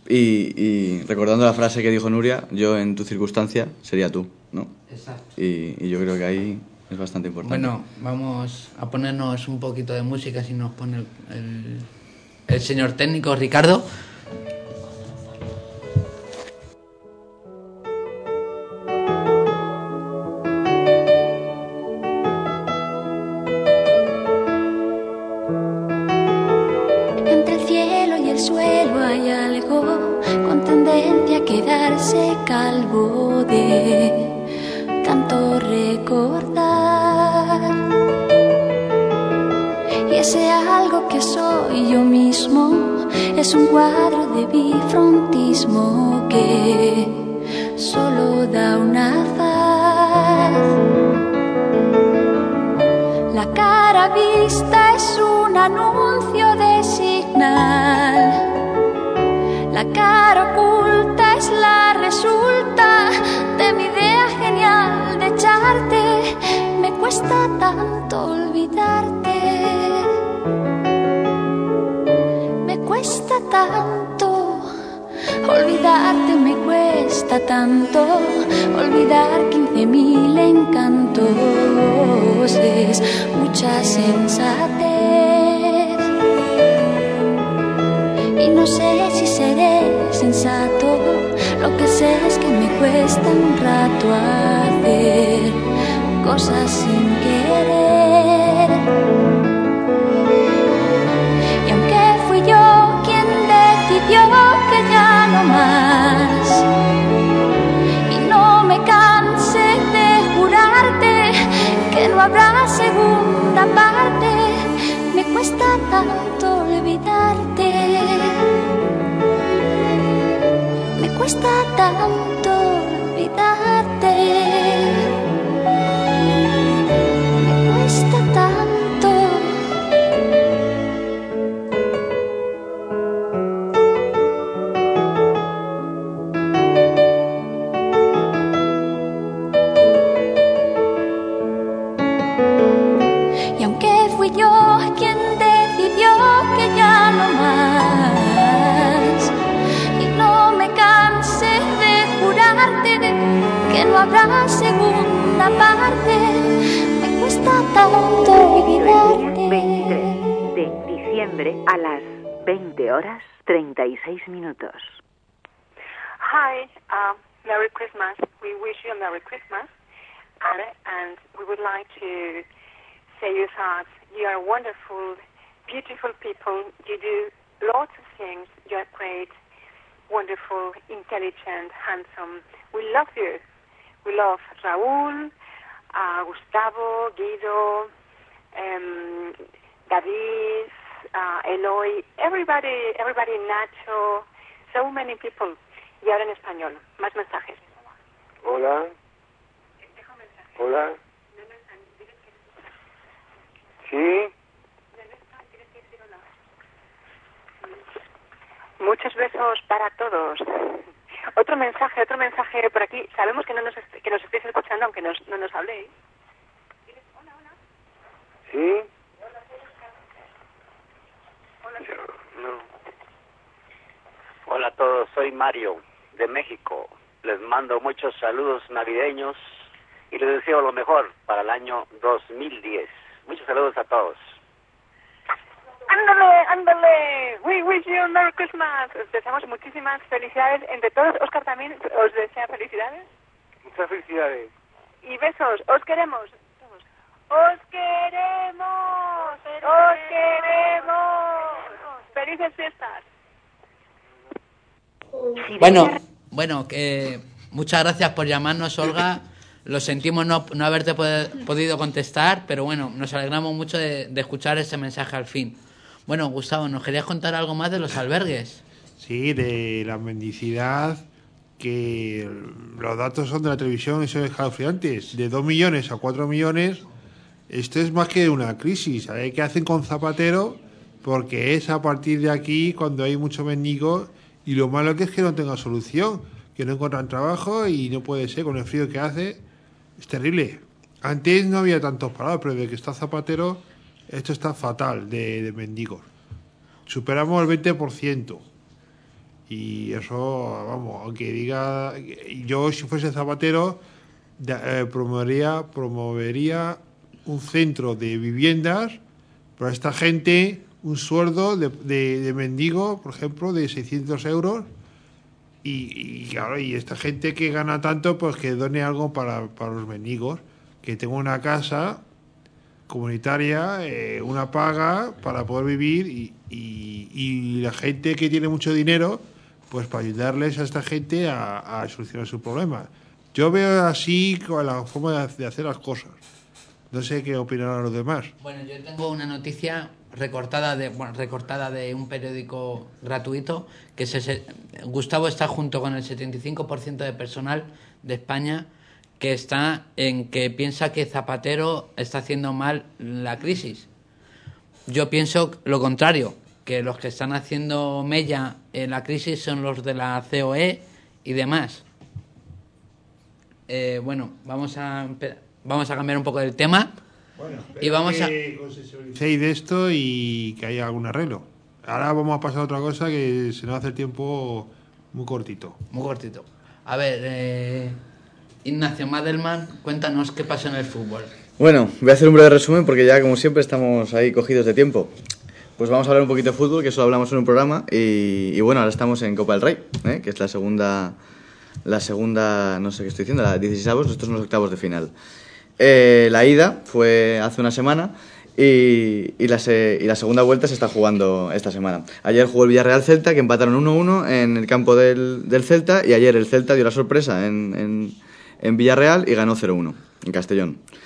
Y recordando la frase que dijo Nuria, yo en tu circunstancia sería tú, ¿no? Exacto. Y yo creo que ahí es bastante importante. Bueno, vamos a ponernos un poquito de música si nos pone el señor técnico Ricardo. Entre el cielo y el suelo hay algo con tendencia a quedarse calvo de tanto recordar. Y ese algo que soy yo mismo es un cuadro de bifrontismo que solo da una faz. La cara vista es un anuncio de señal. La cara oculta es la resulta de mi idea genial de echarte. Me cuesta tanto olvidarte. Me cuesta tanto olvidarte, me cuesta tanto olvidar 15.000 encantos. Es mucha sensatez y no sé si seré sensato. Lo que sé es que me cuesta un rato hacer cosas sin querer. Y aunque fui yo quien decidió que ya no más, y no me canse de jurarte que no habrá seguro cuesta tanto olvidarte, me cuesta tanto olvidarte, me cuesta tanto. Y aunque fui yo quien decidió que ya no más, y no me cansé de jurarte que no habrá segunda parte, me cuesta tanto olvidarte. 23 de diciembre a las 20:36. Hi, Merry Christmas. We wish you a Merry Christmas. And we would like to say you that you are wonderful, beautiful people. You do lots of things. You are great, wonderful, intelligent, handsome. We love you. We love Raúl, Gustavo, Guido, David, Eloy, everybody, Nacho, so many people. Y ahora en español, más mensajes. Hola. Hola. Sí. Muchos besos para todos. Otro mensaje por aquí. Sabemos que nos estéis escuchando, aunque no nos habléis. Sí. No. Hola a todos, soy Mario de México. Les mando muchos saludos navideños y les deseo lo mejor para el año 2010. Muchos saludos a todos. ¡Ándale! We wish you a Merry Christmas. Os deseamos muchísimas felicidades entre todos. Oscar también os desea felicidades. Muchas felicidades. Y besos. Os queremos. ¡Os queremos! ¡Os queremos! ¡Felices fiestas! Bueno, que muchas gracias por llamarnos, Olga. Lo sentimos no haberte podido contestar, pero bueno, nos alegramos mucho de escuchar ese mensaje al fin. Bueno, Gustavo, ¿nos querías contar algo más de los albergues? Sí, de la mendicidad, que los datos son de la televisión y son escalofriantes. De 2 millones a 4 millones, esto es más que una crisis. ¿Sabes qué hacen con Zapatero? Porque es a partir de aquí cuando hay mucho mendigo, y lo malo que es que no tenga solución, que no encuentran trabajo y no puede ser con el frío que hace. Es terrible. Antes no había tantos parados, pero desde que está Zapatero, esto está fatal de mendigos. Superamos el 20%. Y eso, vamos, aunque diga... Yo, si fuese Zapatero, promovería un centro de viviendas para esta gente, un sueldo de mendigo, por ejemplo, de 600 euros. Y claro, y esta gente que gana tanto, pues que done algo para los mendigos, que tenga una casa comunitaria, una paga para poder vivir, y la gente que tiene mucho dinero, pues para ayudarles a esta gente a solucionar sus problemas. Yo veo así la forma de hacer las cosas. No sé qué opinarán los demás. Bueno, yo tengo una noticia recortada de un periódico gratuito, que Gustavo está junto con el 75% de personal de España que piensa que Zapatero está haciendo mal la crisis. Yo pienso lo contrario, que los que están haciendo mella en la crisis son los de la COE y demás. Bueno, vamos a cambiar un poco del tema. Bueno, y vamos que consensualicéis de esto y que haya algún arreglo. Ahora vamos a pasar a otra cosa que se nos hace el tiempo muy cortito. Muy cortito. A ver, Ignacio Madelman, cuéntanos qué pasó en el fútbol. Bueno, voy a hacer un breve resumen porque ya, como siempre, estamos ahí cogidos de tiempo. Pues vamos a hablar un poquito de fútbol, que eso lo hablamos en un programa. Y bueno, ahora estamos en Copa del Rey, que es la segunda, no sé qué estoy diciendo, la 16avos, estos son los octavos de final. La ida fue hace una semana y la segunda vuelta se está jugando esta semana. Ayer jugó el Villarreal-Celta, que empataron 1-1 en el campo del Celta, y ayer el Celta dio la sorpresa en Villarreal y ganó 0-1 en Castellón.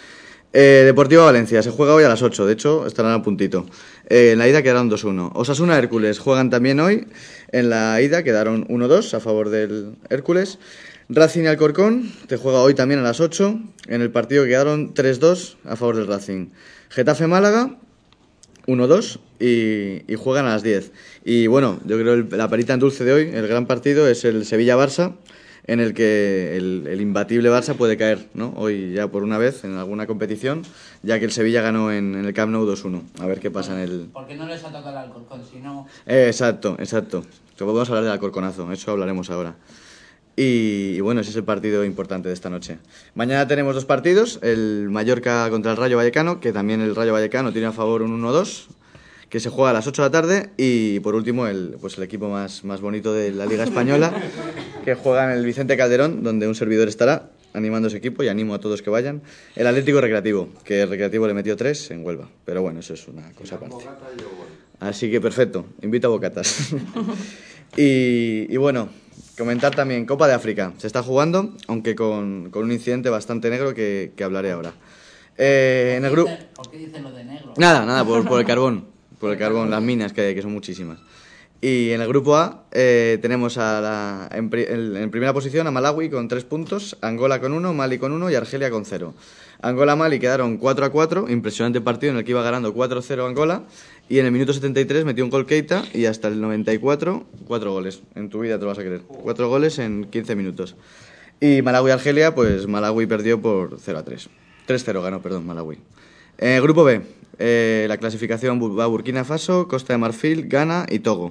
Deportivo Valencia, se juega hoy a las 8, de hecho estarán a puntito. En la ida quedaron 2-1. Osasuna Hércules juegan también hoy. En la ida quedaron 1-2 a favor del Hércules. Racing y Alcorcón te juega hoy también a las 8. En el partido quedaron 3-2 a favor del Racing. Getafe Málaga 1-2 y juegan a las 10. Y bueno, yo creo la perita en dulce de hoy, el gran partido, es el Sevilla-Barça, en el que el imbatible Barça puede caer, ¿no? Hoy ya por una vez en alguna competición, ya que el Sevilla ganó en el Camp Nou 2-1. A ver qué pasa en el... Porque no les ha tocado el Alcorcón, si no... Exacto. Podemos hablar del Alcorconazo, eso hablaremos ahora. Y bueno, ese es el partido importante de esta noche. Mañana tenemos 2 partidos, el Mallorca contra el Rayo Vallecano, que también el Rayo Vallecano tiene a favor un 1-2, que se juega a las 8 de la tarde, y por último el equipo más bonito de la Liga Española, que juega en el Vicente Calderón, donde un servidor estará animando a ese equipo, y animo a todos que vayan, el Atlético Recreativo, que el Recreativo le metió 3 en Huelva, pero bueno, eso es una cosa aparte. Así que perfecto, invito a bocatas. y bueno, comentar también Copa de África, se está jugando, aunque con un incidente bastante negro que hablaré ahora. En el grupo... ¿Por qué dicen lo de negro? Nada, por el carbón. Por el carbón, las minas, que son muchísimas. Y en el grupo A tenemos en primera posición a Malawi con 3 puntos, Angola con 1, Mali con 1 y Argelia con 0. Angola-Mali quedaron 4-4, impresionante partido en el que iba ganando 4-0 Angola, y en el minuto 73 metió un gol Keita y hasta el 94, 4 goles. En tu vida te lo vas a creer. 4 goles en 15 minutos. Y Malawi-Argelia, pues Malawi perdió por 0-3. 3-0 ganó, Malawi. Grupo B. La clasificación va a Burkina Faso, Costa de Marfil, Ghana y Togo.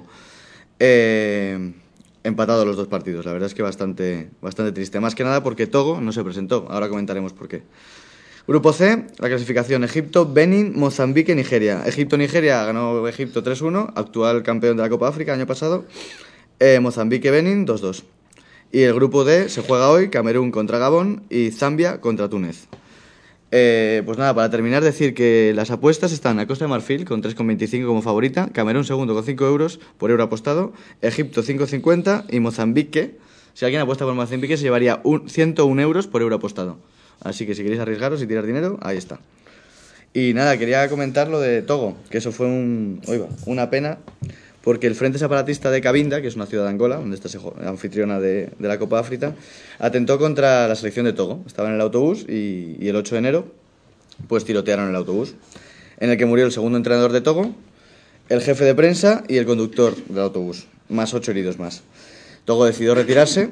Empatados los 2 partidos, la verdad es que bastante triste. Más que nada porque Togo no se presentó, ahora comentaremos por qué. Grupo C, la clasificación Egipto, Benin, Mozambique y Nigeria. Egipto-Nigeria ganó Egipto 3-1, actual campeón de la Copa África el año pasado. Mozambique-Benin 2-2. Y el grupo D se juega hoy, Camerún contra Gabón y Zambia contra Túnez. Pues nada, para terminar decir que las apuestas están a Costa de Marfil con 3,25 como favorita, Camerún segundo con 5 euros por euro apostado, Egipto 5,50 y Mozambique, si alguien apuesta por Mozambique se llevaría 101 euros por euro apostado. Así que si queréis arriesgaros y tirar dinero, ahí está. Y nada, quería comentar lo de Togo, que eso fue una pena, porque el Frente Separatista de Cabinda, que es una ciudad de Angola, donde está anfitriona de la Copa África, atentó contra la selección de Togo. Estaba en el autobús y el 8 de enero pues tirotearon el autobús, en el que murió el segundo entrenador de Togo, el jefe de prensa y el conductor del autobús, más 8 heridos más. Togo decidió retirarse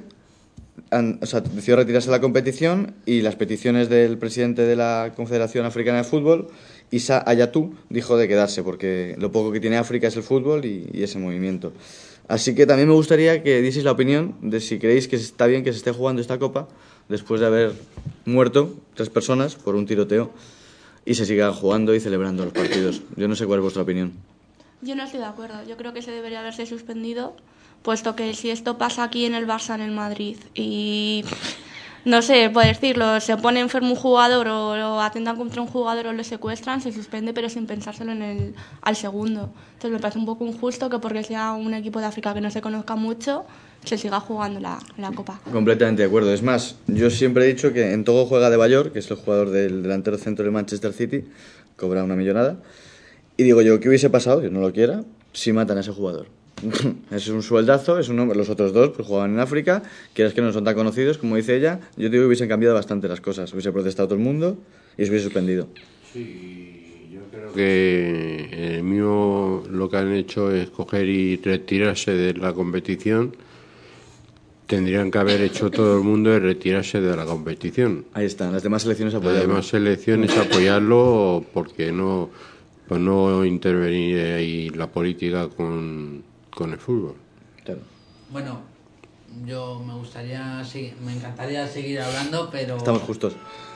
de la competición, y las peticiones del presidente de la Confederación Africana de Fútbol, Issa Hayatou, dijo de quedarse, porque lo poco que tiene África es el fútbol y ese movimiento. Así que también me gustaría que dieseis la opinión de si creéis que está bien que se esté jugando esta Copa después de haber muerto 3 personas por un tiroteo y se sigan jugando y celebrando los partidos. Yo no sé cuál es vuestra opinión. Yo no estoy de acuerdo. Yo creo que se debería haberse suspendido, puesto que si esto pasa aquí en el Barça, en el Madrid, y no sé, por decirlo, se pone enfermo un jugador o atentan contra un jugador o lo secuestran, se suspende, pero sin pensárselo al segundo. Entonces me parece un poco injusto que porque sea un equipo de África que no se conozca mucho, se siga jugando la Copa. Completamente de acuerdo. Es más, yo siempre he dicho que en Togo juega De Bayor, que es el jugador del delantero centro del Manchester City, cobra una millonada, y digo yo, ¿qué hubiese pasado, que no lo quiera, si matan a ese jugador? Es un sueldazo, los otros 2 pues jugaban en África, que es que no son tan conocidos, como dice ella. Yo digo que hubiesen cambiado bastante las cosas, hubiese protestado todo el mundo y se hubiese suspendido. Sí, yo creo que el mismo lo que han hecho es coger y retirarse de la competición. Tendrían que haber hecho todo el mundo y retirarse de la competición. Ahí están, las demás selecciones apoyarlo. Las demás selecciones apoyarlo, porque no intervenir ahí la política con el fútbol. Claro. Bueno, yo me encantaría seguir hablando, pero... Estamos justos.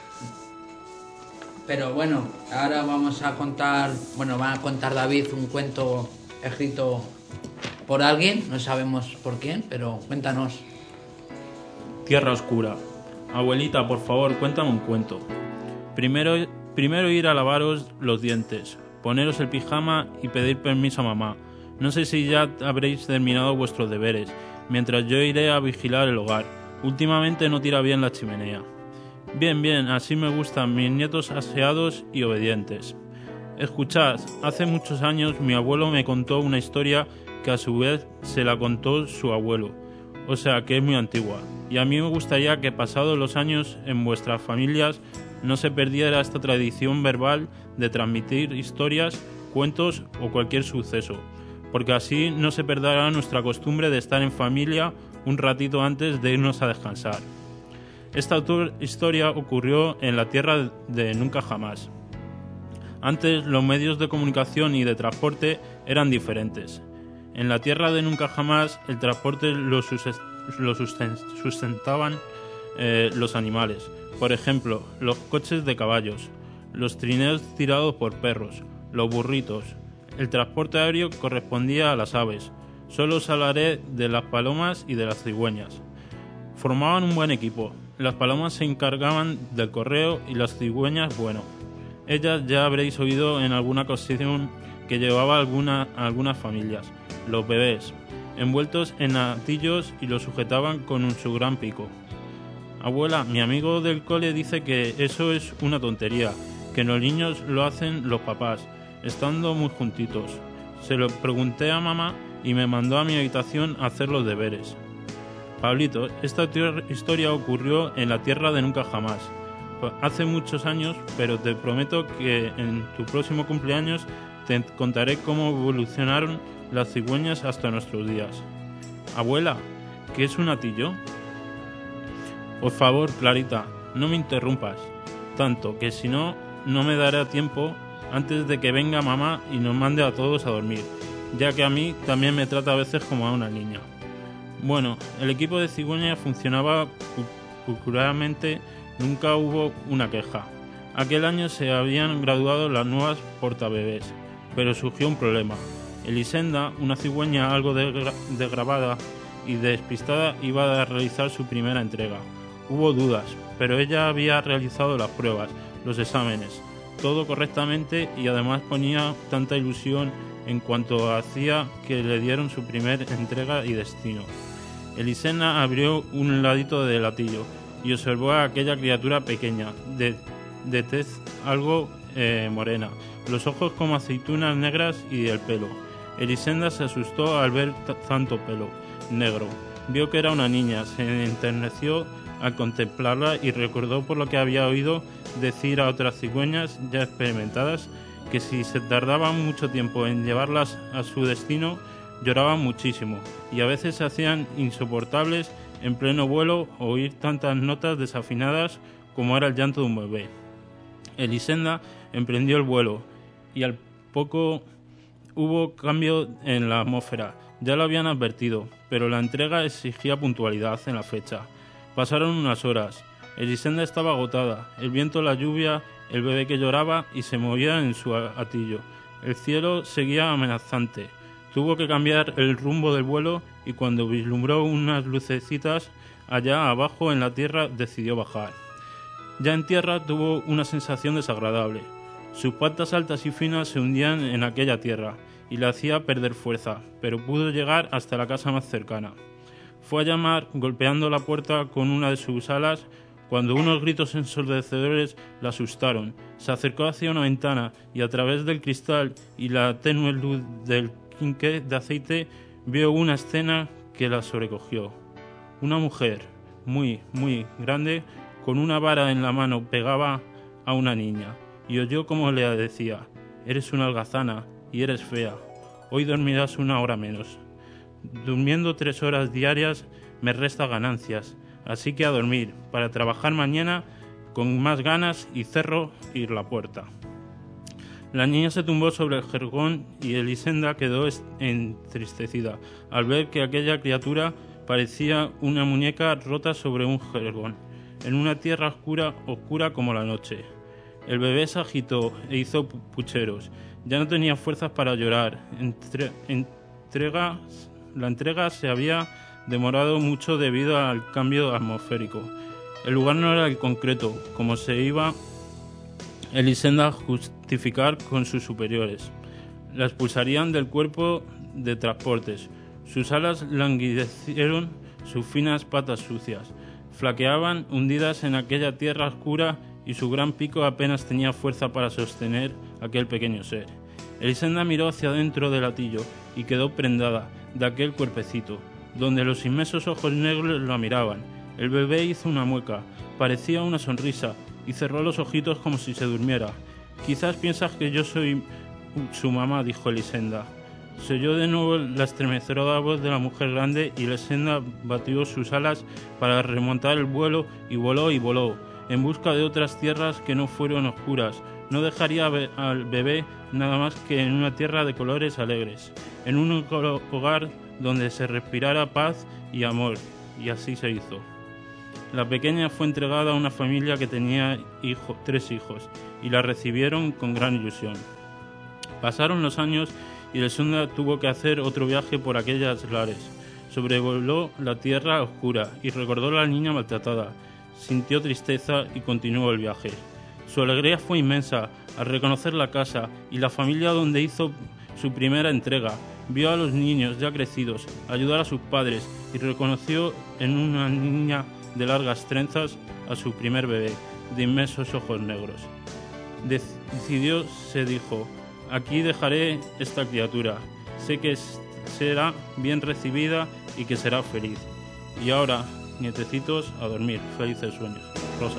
Pero bueno, ahora vamos a contar... Bueno, va a contar David un cuento escrito por alguien, no sabemos por quién, pero cuéntanos. Tierra oscura. Abuelita, por favor, cuéntame un cuento. Primero ir a lavaros los dientes, poneros el pijama y pedir permiso a mamá. No sé si ya habréis terminado vuestros deberes, mientras yo iré a vigilar el hogar. Últimamente no tira bien la chimenea. Bien, bien, así me gustan mis nietos aseados y obedientes. Escuchad, hace muchos años mi abuelo me contó una historia que a su vez se la contó su abuelo, o sea que es muy antigua. Y a mí me gustaría que pasados los años en vuestras familias no se perdiera esta tradición verbal de transmitir historias, cuentos o cualquier suceso, porque así no se perderá nuestra costumbre de estar en familia un ratito antes de irnos a descansar. Esta historia ocurrió en la tierra de Nunca Jamás. Antes los medios de comunicación y de transporte eran diferentes. En la tierra de Nunca Jamás el transporte lo sustentaban los animales. Por ejemplo, los coches de caballos, los trineos tirados por perros, los burritos. El transporte aéreo correspondía a las aves. Solo os hablaré de las palomas y de las cigüeñas. Formaban un buen equipo. Las palomas se encargaban del correo y las cigüeñas, bueno, ellas ya habréis oído en alguna ocasión que llevaba algunas familias, los bebés, envueltos en atillos y los sujetaban con su gran pico. Abuela, mi amigo del cole dice que eso es una tontería, que los niños lo hacen los papás, estando muy juntitos. Se lo pregunté a mamá y me mandó a mi habitación a hacer los deberes. Pablito, esta historia ocurrió en la tierra de Nunca Jamás. Hace muchos años, pero te prometo que en tu próximo cumpleaños te contaré cómo evolucionaron las cigüeñas hasta nuestros días. Abuela, ¿qué es un atillo? Por favor, Clarita, no me interrumpas tanto, que si no, no me dará tiempo antes de que venga mamá y nos mande a todos a dormir, ya que a mí también me trata a veces como a una niña. Bueno, el equipo de cigüeñas funcionaba procuralmente. Nunca hubo una queja. Aquel año se habían graduado las nuevas portabebés, pero surgió un problema. Elisenda, una cigüeña algo desgravada y despistada, iba a realizar su primera entrega. Hubo dudas, pero ella había realizado las pruebas, los exámenes, todo correctamente y además ponía tanta ilusión en cuanto hacía que le dieron su primera entrega y destino. Elisenda abrió un ladito del atillo y observó a aquella criatura pequeña, de tez algo morena, los ojos como aceitunas negras y el pelo. Elisenda se asustó al ver tanto pelo negro. Vio que era una niña, se enterneció al contemplarla y recordó por lo que había oído decir a otras cigüeñas ya experimentadas que si se tardaban mucho tiempo en llevarlas a su destino, lloraban muchísimo y a veces se hacían insoportables en pleno vuelo oír tantas notas desafinadas como era el llanto de un bebé. Elisenda emprendió el vuelo y al poco hubo cambio en la atmósfera. Ya lo habían advertido, pero la entrega exigía puntualidad en la fecha. Pasaron unas horas. Elisenda estaba agotada. El viento, la lluvia, el bebé que lloraba y se movía en su atillo. El cielo seguía amenazante. Tuvo que cambiar el rumbo del vuelo y cuando vislumbró unas lucecitas allá abajo en la tierra decidió bajar. Ya en tierra tuvo una sensación desagradable. Sus patas altas y finas se hundían en aquella tierra y le hacía perder fuerza, pero pudo llegar hasta la casa más cercana. Fue a llamar golpeando la puerta con una de sus alas cuando unos gritos ensordecedores la asustaron. Se acercó hacia una ventana y a través del cristal y la tenue luz del quinqué de aceite vio una escena que la sobrecogió. Una mujer muy, muy grande con una vara en la mano pegaba a una niña y oyó como le decía: «Eres una holgazana y eres fea. Hoy dormirás 1 hora menos. Durmiendo 3 horas diarias me resta ganancias, así que a dormir, para trabajar mañana con más ganas y cerro ir la puerta». La niña se tumbó sobre el jergón y Elisenda quedó entristecida al ver que aquella criatura parecía una muñeca rota sobre un jergón, en una tierra oscura como la noche. El bebé se agitó e hizo pucheros. Ya no tenía fuerzas para llorar. La entrega se había demorado mucho debido al cambio atmosférico. El lugar no era el concreto, como se iba Elisenda a justificar con sus superiores. La expulsarían del cuerpo de transportes. Sus alas languidecieron, sus finas patas sucias. flaqueaban hundidas en aquella tierra oscura y su gran pico apenas tenía fuerza para sostener aquel pequeño ser. Elisenda miró hacia adentro del hatillo y quedó prendada de aquel cuerpecito, donde los inmensos ojos negros la miraban. El bebé hizo una mueca, parecía una sonrisa, y cerró los ojitos como si se durmiera. «Quizás piensas que yo soy su mamá», dijo Elisenda. Se oyó de nuevo la estremecedora voz de la mujer grande y Elisenda batió sus alas para remontar el vuelo y voló, en busca de otras tierras que no fueron oscuras. No dejaría al bebé nada más que en una tierra de colores alegres, en un hogar donde se respirara paz y amor, y así se hizo. La pequeña fue entregada a una familia que tenía 3 hijos, y la recibieron con gran ilusión. Pasaron los años y Elisenda tuvo que hacer otro viaje por aquellas lares. Sobrevoló la tierra oscura y recordó a la niña maltratada. Sintió tristeza y continuó el viaje. Su alegría fue inmensa al reconocer la casa y la familia donde hizo su primera entrega. Vio a los niños ya crecidos, ayudar a sus padres y reconoció en una niña de largas trenzas a su primer bebé, de inmensos ojos negros. Se dijo: «Aquí dejaré esta criatura. Sé que será bien recibida y que será feliz. Y ahora, nietecitos, a dormir. Felices sueños. Rosas».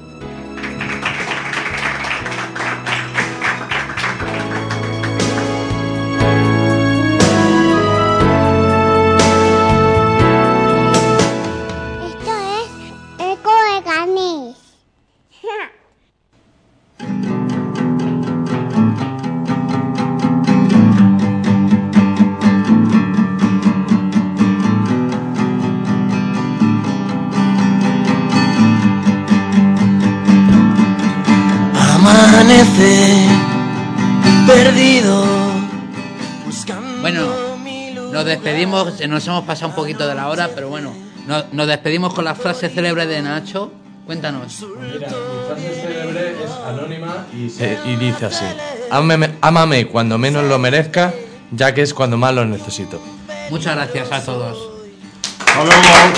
Amanece perdido. Bueno, nos despedimos, nos hemos pasado un poquito de la hora, pero bueno, nos despedimos con la frase célebre de Nacho. Cuéntanos. Mira, mi frase célebre es anónima y dice así: ámame cuando menos lo merezca, ya que es cuando más lo necesito. Muchas gracias a todos. Hasta luego.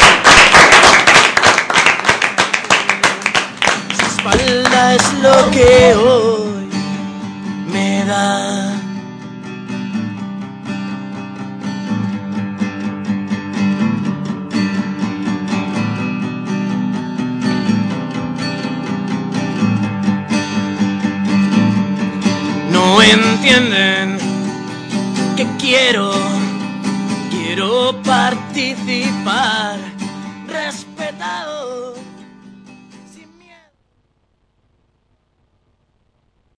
Espalda es lo que hoy me da. No entienden que quiero participar.